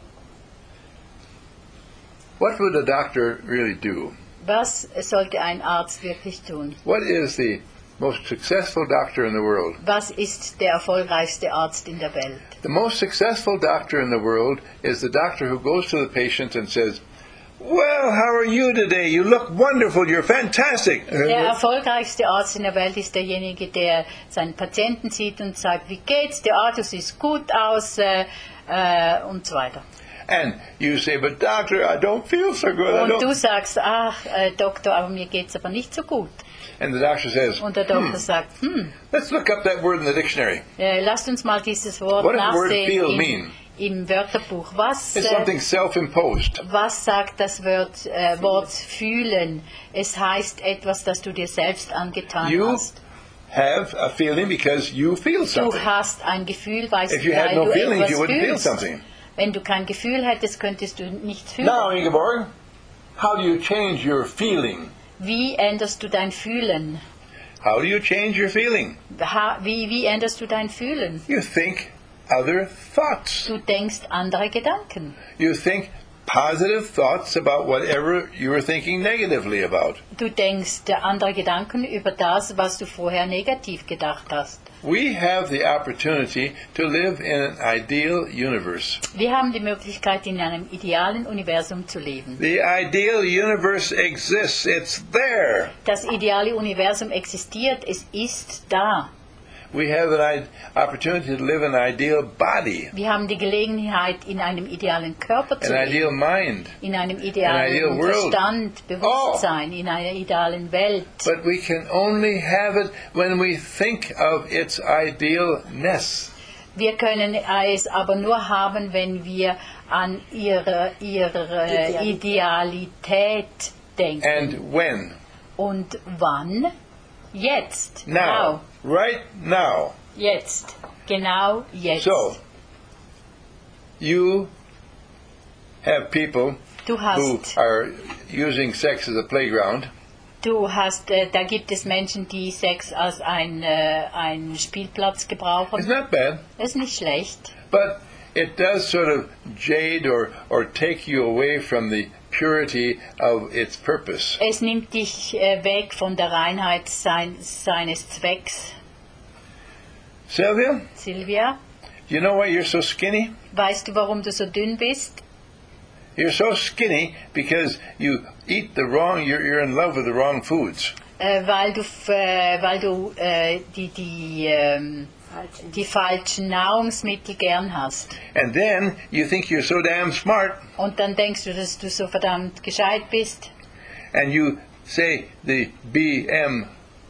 what would a doctor really do? Was sollte ein Arzt wirklich tun? What is the most successful doctor in the world? Was ist der erfolgreichste Arzt in der Welt? The most successful doctor in the world is the doctor who goes to the patient and says, well, how are you today? You look wonderful. You're fantastic. Der erfolgreichste Arzt in der Welt ist derjenige, der seinen Patienten sieht und sagt, wie geht's dir? Ah, du siehst gut aus äh, äh, und so weiter. And you say, but doctor, I don't feel so good. I Und du don't. sagst, ach, äh, Doktor, aber mir geht's aber nicht so gut. And the doctor says, Und der Doktor sagt, hm, let's look up that word in the dictionary. äh, lasst uns mal dieses Wort What does the word nachsehen feel im, mean? im Wörterbuch. Was, It's äh, something self-imposed. was sagt das Wort, äh, Wort fühlen? Es heißt etwas, das du dir selbst angetan You hast. have a feeling because you feel Du something. hast ein Gefühl, weißt If du, you had weil no du feelings, etwas you wouldn't feel fühlst. something. Wenn du kein Gefühl hättest, könntest du nichts fühlen. Now, Ingeborg, how do you change your feeling? Wie änderst du dein Fühlen? How do you change your feeling? Ha- Wie, wie änderst du dein Fühlen? You think other thoughts. Du denkst andere Gedanken. You think positive thoughts about whatever you were thinking negatively about. Du denkst andere Gedanken über das, was du vorher negativ gedacht hast. We have the opportunity to live in an ideal universe. Wir haben die Möglichkeit, in einem idealen Universum zu leben. The ideal universe exists. It's there. Das ideale Universum existiert, es ist da. We have an opportunity to live in an ideal body, Wir haben die Gelegenheit, in einem idealen Körper zu an leben, ideal mind. in einem An ideal idealen world. Verstand, Bewusstsein, in einer idealen Welt. But we can only have it when we think of its idealness. Wir können es aber nur haben, wenn wir an ihre, ihre Idealität denken. And when? Und wann? Jetzt. Now. Right now. Jetzt. Genau jetzt. So, you have people Du who hast, are using sex as a playground. du hast, äh, da gibt es Menschen, die Sex als ein, äh, ein Spielplatz It's gebrauchen. not bad, Das ist nicht schlecht. but it does sort of jade or, or take you away from the purity of its purpose. Es nimmt dich äh, weg von der Reinheit sein, seines Zwecks. Sylvia, Silvia, you know why you're so skinny? weißt du, warum du so dünn bist? You're so skinny because you eat the wrong, you're, you're in love with the wrong foods. Äh, weil du, f- äh, weil du äh, die, die, ähm, die falschen Nahrungsmittel gern hast. And then you think you're so damn smart, Und dann denkst du, dass du so verdammt gescheit bist. and you say the B M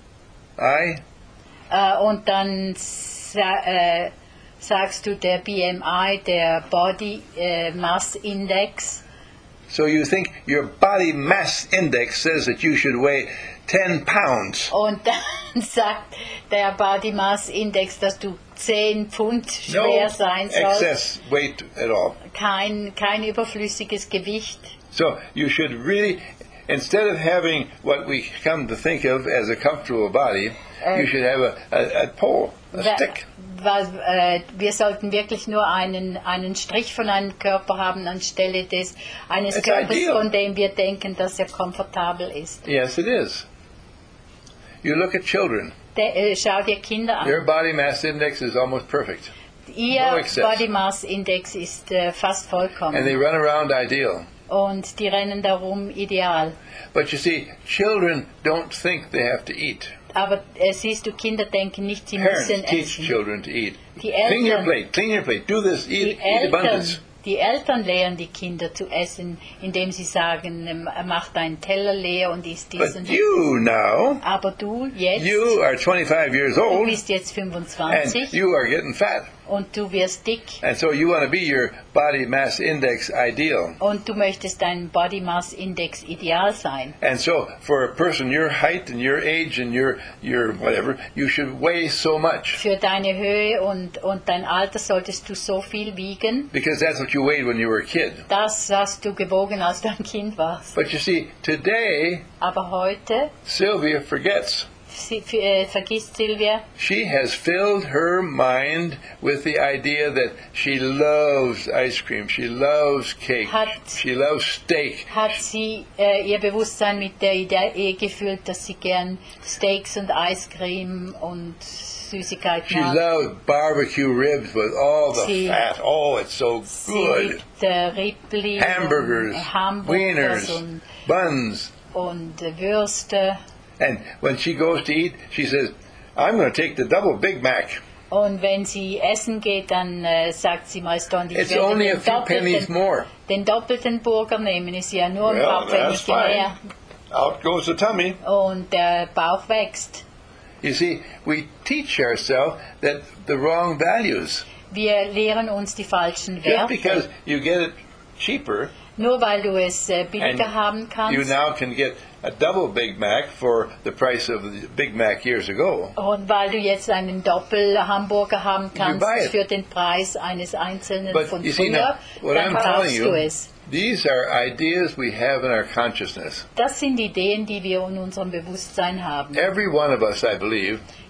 I, Äh, und dann sa äh, sagst du, der B M I, der Body äh, Mass Index. so you think your body mass index says that you should weigh ten pounds. Und dann sagt der Body Mass Index, dass du zehn Pfund No schwer sein sollst. excess weight at all. Kein, kein überflüssiges Gewicht. So you should really, instead of having what we come to think of as a comfortable body, you should have a, a, a pole, a Wa- stick. wa- äh, Wir sollten wirklich nur einen, einen Strich von einem Körper haben anstelle des eines It's Körpers, ideal. von dem wir denken, dass er komfortabel ist. Yes, it is. You look at children. De, äh, schau dir Kinder an. Their body mass index is almost perfect. Ihr no excess. Body Mass Index ist äh, fast And they vollkommen. run around ideal. Und die rennen darum ideal. But you see, children don't think they have to eat. Aber äh, siehst du, Kinder denken nicht, sie Parents müssen teach essen. children to eat. Die Clean your Eltern, plate, clean your plate, do this, die eat, eat Eltern, abundance. die Eltern lehren die Kinder zu essen, indem sie sagen, ähm, mach deinen Teller leer und isst dies But und you now, Aber du jetzt, you are twenty-five years du old, bist jetzt and fünfundzwanzig you are getting fat. und du wirst dick And so you want to be your body mass index ideal. und du möchtest dein Body Mass Index ideal sein. And so for a person your height and your age and your your whatever, you should weigh so much. Für deine Höhe und, und dein Alter solltest du so viel wiegen. Because that's what you weighed when you were a kid. Das hast du gewogen, als du ein Kind warst. But you see, today, Aber heute, Sylvia forgets. sie, äh, vergisst Silvia, She has filled her mind with the idea that she loves ice cream, she loves cake, Hat- she loves steak. hat sie äh, ihr Bewusstsein mit der Idee gefüllt, dass sie gern Steaks und Eiscreme und Süßigkeiten She mag. loves barbecue ribs with all the Sie- fat. Oh, it's so Sie good. liebt äh, Rippli Hamburgers, und Hamburgers wieners, und, buns. und äh, Würste. And when she goes to eat, she says, I'm going to take the double Big Mac. Und wenn sie essen geht, dann äh, sagt sie meist dann, ich It's werde only a den few pennies doppelten, more. den doppelten Burger nehmen. Ist ja nur ein Well, paar that's Pfennige fine. mehr. Out goes the tummy. Und der Bauch wächst. You see, we teach ourselves that the wrong values. Wir lehren uns die falschen Just Werte. because you get it cheaper, Nur weil du es äh, and billiger haben you kannst. now can get a double Big Mac for the price of the Big Mac years ago. Und weil du jetzt einen Doppel-Hamburger haben kannst buy it. für den Preis eines einzelnen But von you see früher, now, what dann I'm telling kaufst you, du es. these are ideas we have in our consciousness. Das sind Ideen, die wir in unserem Bewusstsein haben. Every one of us, I believe,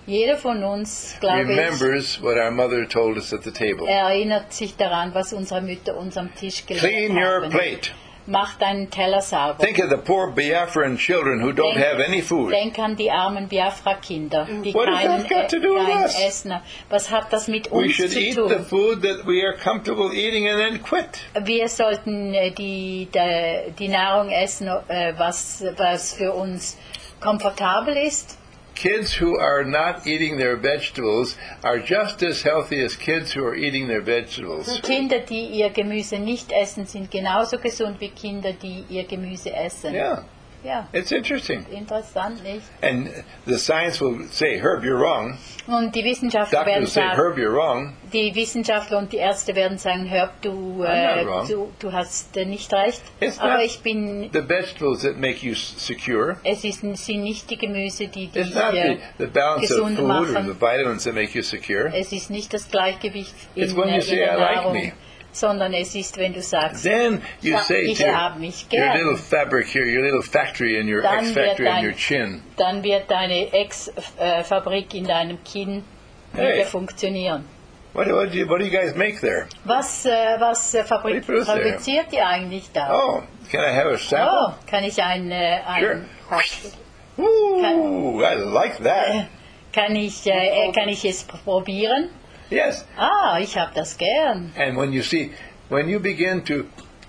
Jeder von uns, glaube remembers what our mother told us at the ich, table. erinnert sich daran, was unsere Mütter uns am Tisch gelehrt Clean your haben. plate. Mach deinen Teller sauber. Think of the poor Biafran children who don't Denk- have any food. Denk an die armen Biafra-Kinder, die What has keinen, that got to do with kein us? Essen haben. Was hat das mit We uns should zu eat the tun? food that we are comfortable eating and then quit. Wir sollten äh, die, die, die Nahrung essen, äh, was, was für uns komfortabel ist. Kids who are not eating their vegetables are just as healthy as kids who are eating their vegetables. Kinder, die ihr Gemüse nicht essen, sind genauso gesund wie Kinder, die ihr Gemüse essen. Yeah, Ja, it's interesting. interessant, nicht? And the science will say, Herb, you're wrong. Und die Wissenschaftler werden Doctors say, sagen, Herb, you're wrong. die Wissenschaftler und die Ärzte werden sagen, Herb, du, I'm äh, not wrong. du, du hast äh, nicht recht. It's Aber not ich bin, the vegetables that make you s- secure. es ist, sind nicht die Gemüse, die dich It's not äh, the, the balance of gesund food or the machen. vitamins that make you secure. Es ist nicht das Gleichgewicht in, It's when you äh, in say, der "I like Nahrung, me." sondern es ist, wenn du sagst, Then you Ja, say ich to hab mich your, your gern. little fabric here, your little factory in your Dann X wird factory in dein- your chin. dann wird deine Ex-Fabrik in deinem Kinn Hey. wieder funktionieren. What, what, do you, what do you guys make there? Was, äh, was äh, Fabrik, What do you produce there? fabriziert ihr eigentlich da? Oh, can I have a Oh, sample? kann ich ein, äh, ein Ooh, I like that. kann ich, äh, kann ich es probieren? Yes. Ah, ich habe das gern. And when you see, when you begin to,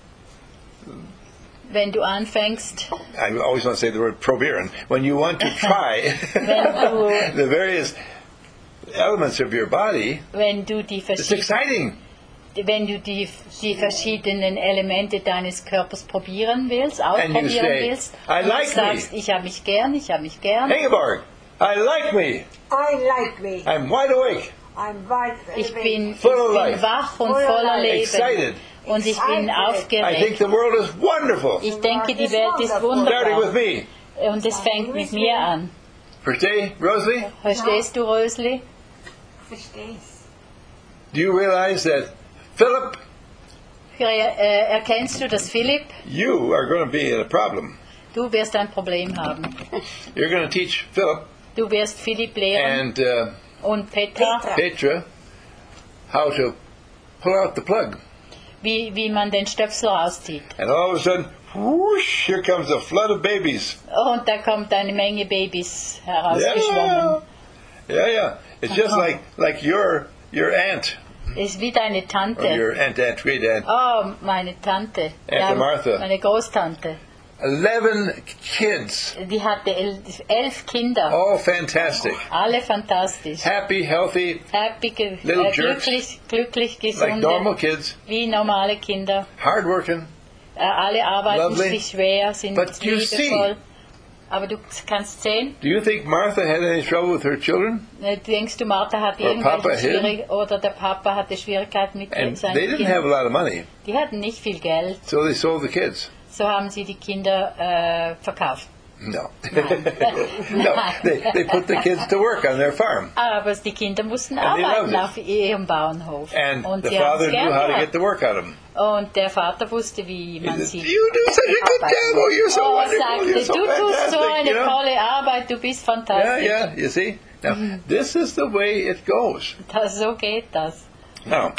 Wenn du anfängst, I always want to say the word probieren, when you want to try Wenn du- the various elements of your body, wenn du die it's verschiedenen exciting. wenn du die, die verschiedenen Elemente deines Körpers probieren willst, ausprobieren say, willst, "I und like du sagst, me." ich habe mich gern, ich habe mich gern, Ingeborg, I like me. I like me. I'm wide awake, I'm right. ich bin, ich Full of bin life. wach und Full of voller life. Leben excited. und ich bin Excited. I think aufgeregt. the world is wonderful. Ich denke, die It's Welt ist wonderful. Starting with wunderbar me. und es fängt mit mir an. Versteh, Rosalie? Verstehst du, Rösli? Verstehst. Do you realize that Philip, Äh, erkennst du, dass Philipp, you are going to be in a problem. du wirst ein Problem haben. You're going to teach Philip Du wirst Philipp lehren and uh, und Petra, Petra. Petra how to pull out the plug. wie, wie man den Stöpsel rauszieht. And all of a sudden, whoosh, here comes a flood of babies. Und da kommt eine Menge Babys herausgeschwommen. Yeah, yeah, yeah. It's just Uh-huh. like like your your aunt Ist wie deine or Tante. your aunt, aunt, great aunt. Oh, meine Tante. Aunt Martha. Meine Großtante. Eleven kids, Die hatte el- elf Kinder. all fantastic, Alle fantastisch. happy, healthy, Happy, ge- Little äh, jerks. glücklich, glücklich, like normal gesunde, kids, wie normale Kinder. hardworking. Äh, alle arbeiten Lovely. sich schwer, sind But you liebevoll. Aber du kannst sehen, Do you think Martha had any trouble with her children? äh, denkst du, Martha hatte Or Papa irgendwelche him? Schwierigkeiten oder der Papa hatte Schwierigkeiten mit And seinen they didn't Kindern. have a lot of money, Die hatten nicht viel Geld, so they sold the kids. so haben sie die Kinder äh, verkauft. No. no, they, they put the kids to work on their farm. Aber die Kinder mussten And they arbeiten loved auf ihrem Bauernhof. And und the sie haben father es knew gern how to gehabt. get the work out of them. Und der Vater wusste, wie He man said, sie... you do such a good job. Oh, you're so Oh, er wonderful. sagte, You're so du tust so fantastic. eine You know? tolle Arbeit, du bist Yeah, fantastisch. yeah. You see? Now, this is the way it goes. Das, so geht das. Now,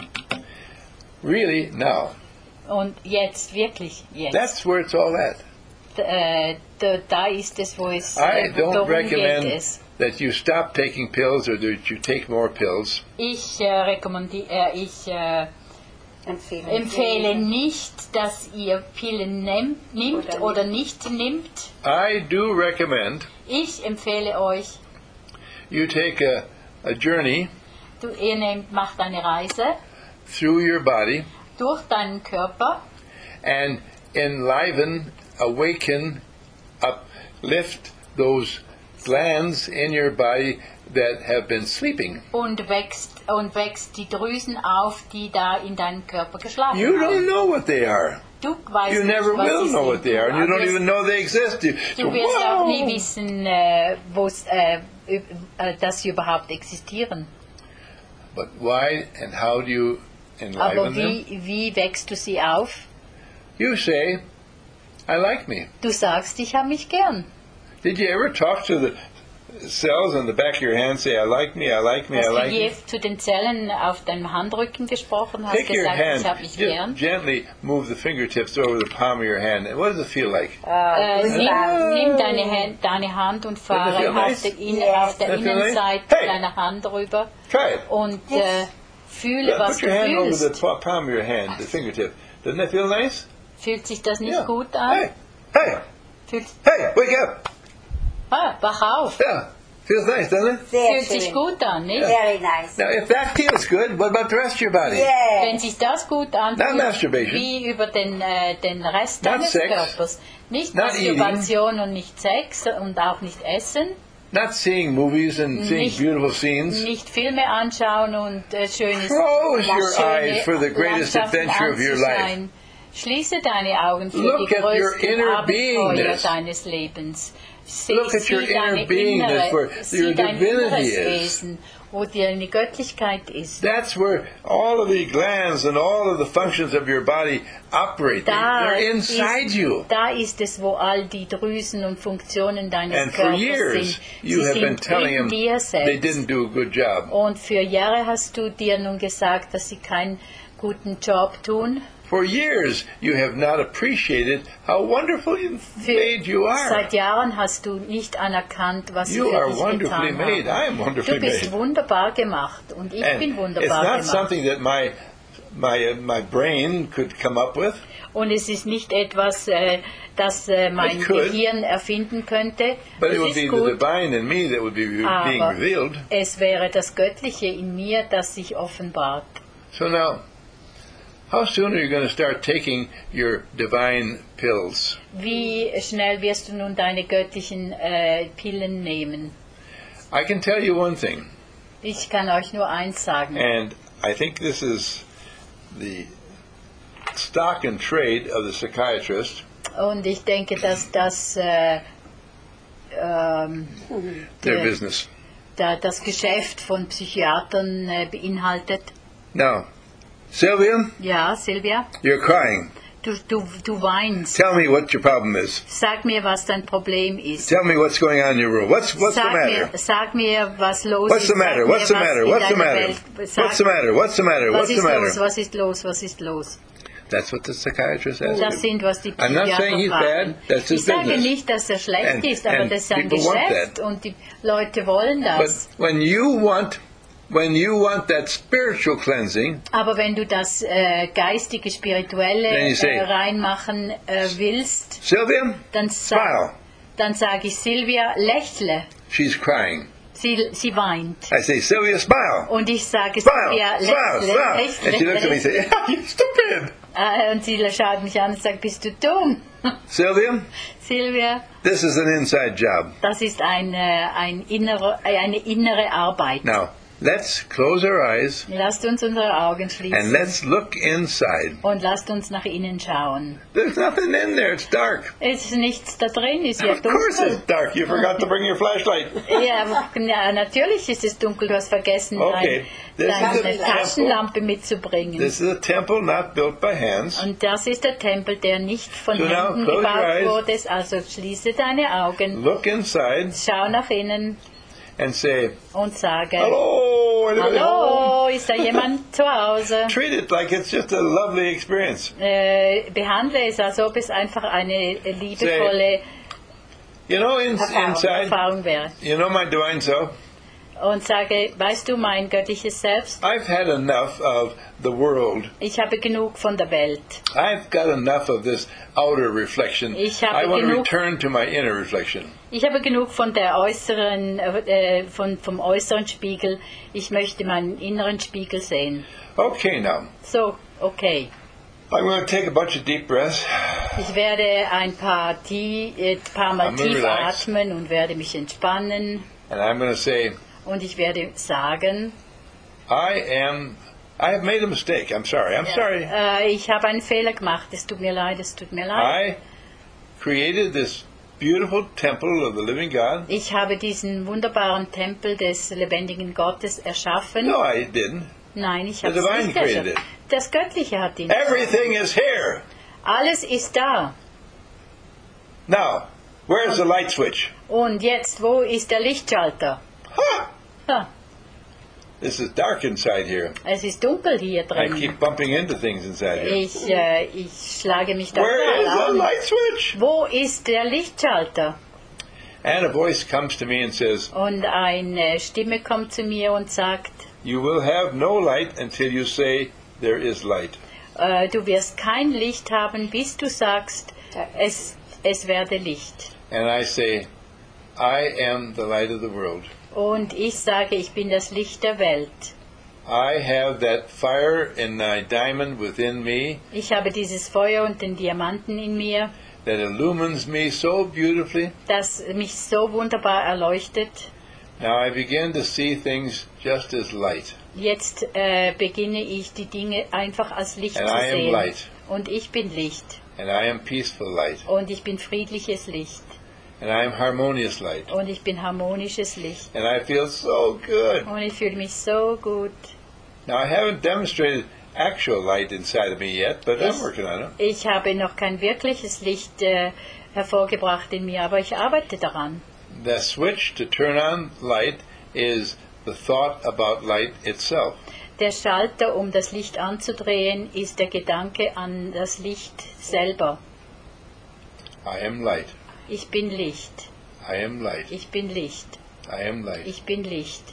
really, now, Und jetzt, wirklich jetzt. that's where it's all at. äh, da, da ist es, wo es I äh, don't darum geht recommend es. that you stop taking pills or that you take more pills. Ich, äh, rekommendi- äh, ich äh, Empfehle. empfehle nicht, dass ihr Pillen nehm, nimmt Oder oder nicht nimmt. I do recommend Ich empfehle euch, you take a, a journey du, ihr nehmt, macht eine Reise through your body durch deinen Körper and enliven, awaken, uplift those glands in your body that have been sleeping. und wächst, und wächst die Drüsen auf, die da in deinem Körper geschlafen You don't haben. know what they are. Du weißt You nicht, never was will sie know sind. what they are, and you Du don't wirst- even know they exist. You, Du wirst auch nie wow. wissen, äh, wo's, äh, üb- äh, dass sie überhaupt existieren. But why and how do you Aber enliven them? wie, wie wächst du sie auf? You say, I like me. Du sagst, ich habe mich gern. Did you ever talk to the cells on the back of your hand say, I like me, I like me, I Hast du like me. je zu den Zellen auf deinem Handrücken gesprochen, hast Take your gesagt, hand, ich habe mich just gern. gently move the fingertips over the palm of your hand. And what does it feel like? Äh, nimm, Uh, nimm deine, Hand, deine Hand und fahre feel auf, nice? der, in, Yes. auf der Does it feel nice? Innenseite Hey. deiner Hand rüber Try it. und äh, fühle, was Put du your hand over the fühlst. pa- palm of your hand, the fingertip. Doesn't that feel nice? Fühlt sich das nicht Yeah. gut an? Hey, hey, Fühlt, hey, wake up. ah, wach auf. Yeah, feels nice, doesn't it? Sehr Fühlt sich schön. gut an, nicht? Very nice. Now, if that feels good, what about the rest of your body? Yeah. Wenn sich das gut Not anfühlt, masturbation. wie über den, äh, den Rest Not deines sex. Körpers. Nicht Not Masturbation und nicht Sex und auch nicht Essen. Not seeing movies and seeing Nicht- beautiful scenes. Nicht Filme anschauen und äh, schönes Close your schöne eyes for the greatest Landschaften adventure of your life. anzuschauen. Schließe deine Augen für Look die at your größten inner Abenteuer beingness. deines Lebens. Sieh, Look at your sieh inner deine beingness, innere, where sieh your dein divinity inneres is. Wesen, wo deine Göttlichkeit ist. That's where all of the glands and all of the functions of your body operate. They- Da They're inside ist, you. da ist es, wo all die Drüsen und Funktionen deines And for Körpers years, sind. you Sie have been sind telling in them dir they selbst. didn't do a good job. Und für Jahre hast du dir nun gesagt, dass sie keinen guten Job tun. For years, you have not appreciated how wonderful you Für, made you are. Seit Jahren hast du nicht anerkannt, was You sie für are dich wonderfully getan made. I am haben. wonderfully Du bist made. wunderbar gemacht und ich And bin it's wunderbar not gemacht. something that my my uh, my brain could come up with. Und es ist nicht etwas, äh, das äh, mein It could. Gehirn erfinden könnte. But it Es would be ist the gut, divine in me that would be re- being aber revealed. es wäre das Göttliche in mir, das sich offenbart. So now, how soon are you going to start taking your divine pills? Wie schnell wirst du nun deine göttlichen äh, Pillen nehmen? I can tell you one thing, Ich kann euch nur eins sagen. and I think this is the stock and trade of the psychiatrist. Und ich denke, dass das äh, ähm, Their der- business. da das Geschäft von Psychiatern äh, beinhaltet. Now, Sylvia, Ja, Silvia, you're crying. du, du, du weinst. Tell me what your problem is. Sag mir, was dein Problem ist. Tell me what's going on in your room. What's what's the Sag matter? mir, sag mir, was los What's ist. the matter? Sag What's the mir, was matter? in What's the deiner matter? Welt- Sag, What's the matter? What's the matter? was What's the ist los? matter? Was ist los? Was ist los? That's what the psychiatrist asks. Das you. sind, was die I'm not Psychiater saying he's fragen. bad. That's his Ich sage business. nicht, dass er schlecht And- ist, aber and das ist ein people want Geschäft that. und die Leute wollen But das. when you want when you want that spiritual cleansing, Aber wenn du das äh, geistige, spirituelle Then you say- äh, reinmachen äh, willst, Sylvia, dann, sa smile. dann sage ich, Silvia, lächle. She's crying. Sie, sie weint. I say, Sylvia, smile. Und ich sage, Smile, Silvia, smile, lächle, smile. And she looks at me and lächle. says, you stupid. Äh, Und sie schaut mich an und sagt, bist du dumm? Sylvia, Silvia, this is an inside job. das ist eine, ein innere, eine innere Arbeit. Now, let's close our eyes Lasst uns unsere Augen and schließen let's look inside. und lasst uns nach innen schauen. There's nothing in there. It's dark. Es ist nichts da drin, ist ja Of course dunkel. it's dark. You forgot to bring your flashlight. Ja, aber- ja, natürlich ist es dunkel, du hast vergessen, Okay. dein, This deine is a Taschenlampe mitzubringen. This is a temple not built by hands. Und das ist der Tempel, der nicht von So now, Händen close your gebaut eyes. wurde. Also schließe deine Augen, Look inside schau nach innen and say, und sage, hello, anybody home? hallo, ist da jemand zu Hause? Treat it like it's just a lovely experience. Äh, behandle es, als ob es einfach eine liebevolle You know, in, inside, Erfahrung wäre. you know my divine self? Und sage, weißt du, mein göttliches Selbst, I've had enough of the world. ich habe genug von der Welt. I've got enough of this outer reflection. Ich habe I want to genug- return to my inner reflection. Ich habe genug von der äußeren, äh, von, vom äußeren Spiegel. Ich möchte meinen inneren Spiegel sehen. Okay, now, So, okay. I'm going to take a bunch of deep breaths. Ich werde ein paar, tie, äh, paar Mal I'm gonna tief relax. atmen und werde mich entspannen. And I'm going to say, Und ich werde sagen, I am, I have made a mistake. I'm sorry. I'm sorry. äh, ich habe einen Fehler gemacht. Es tut mir leid, es tut mir leid. I created this beautiful temple of the living God. Ich habe diesen wunderbaren Tempel des lebendigen Gottes erschaffen. No, I didn't. Nein, ich The habe es divine nicht created erschaffen. Das Göttliche hat ihn. Everything is here. Alles ist da. Now, Where's the light switch? Und jetzt, wo ist der Lichtschalter? Ha! Ha, This is dark inside here. es ist dunkel hier I drin. keep bumping into things inside here. Ich, äh, ich schlage mich da Where is the an. light switch? Wo ist der Lichtschalter? And a voice comes to me and says, Und eine Stimme kommt zu mir und sagt, you will have no light until you say there is light. äh, du wirst kein Licht haben, bis du sagst, es, es werde Licht. And I say, I am the light of the world. Und ich sage, ich bin das Licht der Welt. I have that fire in my diamond within me Ich habe dieses Feuer und den Diamanten in mir, that illumines me so beautifully. das mich so wunderbar erleuchtet. Now I begin to see things just as light. Jetzt äh, beginne ich die Dinge einfach als Licht And zu I am sehen. light. Und ich bin Licht. And I am peaceful light. Und ich bin friedliches Licht. And I am harmonious light. Und ich bin harmonisches Licht. And I feel so good. Und ich fühle mich so gut. Now I haven't demonstrated actual light inside of me yet, but I'm Ich, working on it. ich habe noch kein wirkliches Licht äh, hervorgebracht in mir, aber ich arbeite daran. The switch to turn on light is the thought about light itself. Der Schalter, um das Licht anzudrehen, ist der Gedanke an das Licht selber. I am light. Ich bin Licht. I am light. Ich bin Licht. I am light. Ich bin Licht.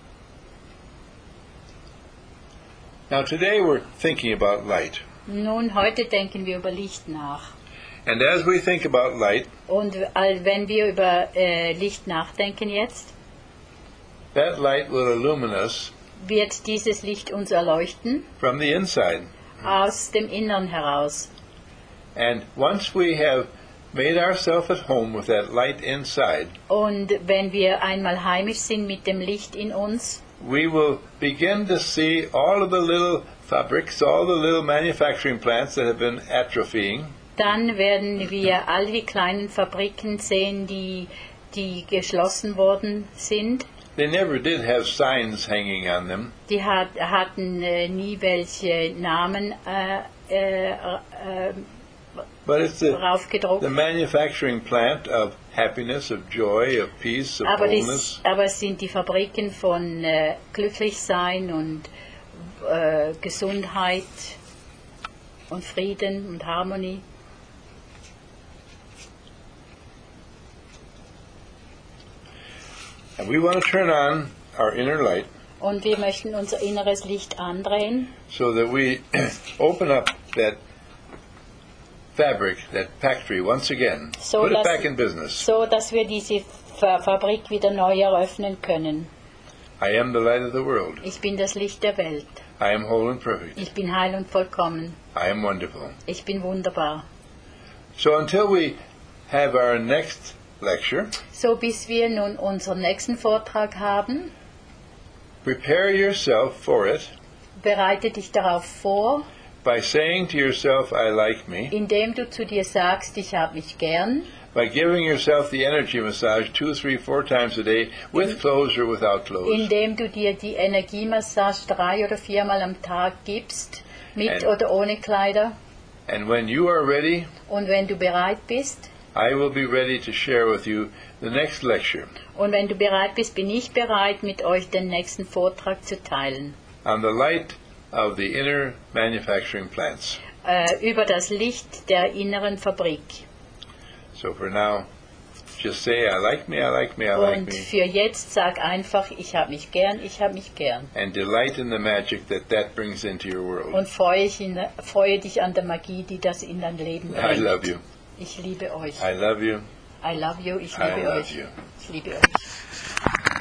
Now today we're thinking about light. Nun, heute denken wir über Licht nach. And as we think about light, Und all- wenn wir über äh, Licht nachdenken jetzt, that light will illumine us wird dieses Licht uns erleuchten from the inside. aus dem Innern heraus. And once we have made ourselves at home with that light inside, Und wenn wir einmal heimisch sind mit dem Licht in uns, we will begin to see all of the little fabrics, all the little manufacturing plants that have been atrophying, dann werden wir all die kleinen Fabriken sehen, die, die geschlossen worden sind. they never did have signs hanging on them. Die hat, hatten äh, nie welche Namen äh, äh, äh, But it's the, raufgedruckt. the manufacturing plant of happiness, of joy, of peace, of Aber, wholeness. dies, aber es sind die Fabriken von äh, Glücklichsein und äh, Gesundheit und Frieden und Harmonie. And we want to turn on our inner light Und wir möchten unser inneres Licht andrehen, so that we open up that fabric, that factory once again. So Put it dass- back in business. so dass wir diese Fa- Fabrik wieder neu eröffnen können. I am the light of the world. Ich bin das Licht der Welt. I am whole and perfect. Ich bin heil und vollkommen. I am wonderful. Ich bin wunderbar. So until we have our next lecture, So bis wir nun unseren nächsten Vortrag haben, prepare yourself for it bereite dich darauf vor, by saying to yourself, I like me, indem du zu dir sagst, ich habe mich gern, by giving yourself the energy massage two, three, four times a day with clothes or without clothes. indem du dir die Energiemassage drei oder viermal am Tag gibst, mit And- oder ohne Kleider. And when you are ready, Und wenn du bereit bist, I will be ready to share with you the next lecture und wenn du bereit bist, bin ich bereit, mit euch den nächsten Vortrag zu teilen. on the light of the inner manufacturing plants. Äh, über das Licht der inneren Fabrik. So for now, just say, I like me, I like me, I like Und me, für jetzt sag einfach, ich habe mich gern, ich habe mich gern. and delight in the magic that that brings into your world. Und freue, ich in, freue dich an der Magie, die das in dein Leben I bringt. love you. Ich liebe euch. I love you. I love you, ich I liebe love euch. you. Ich liebe euch.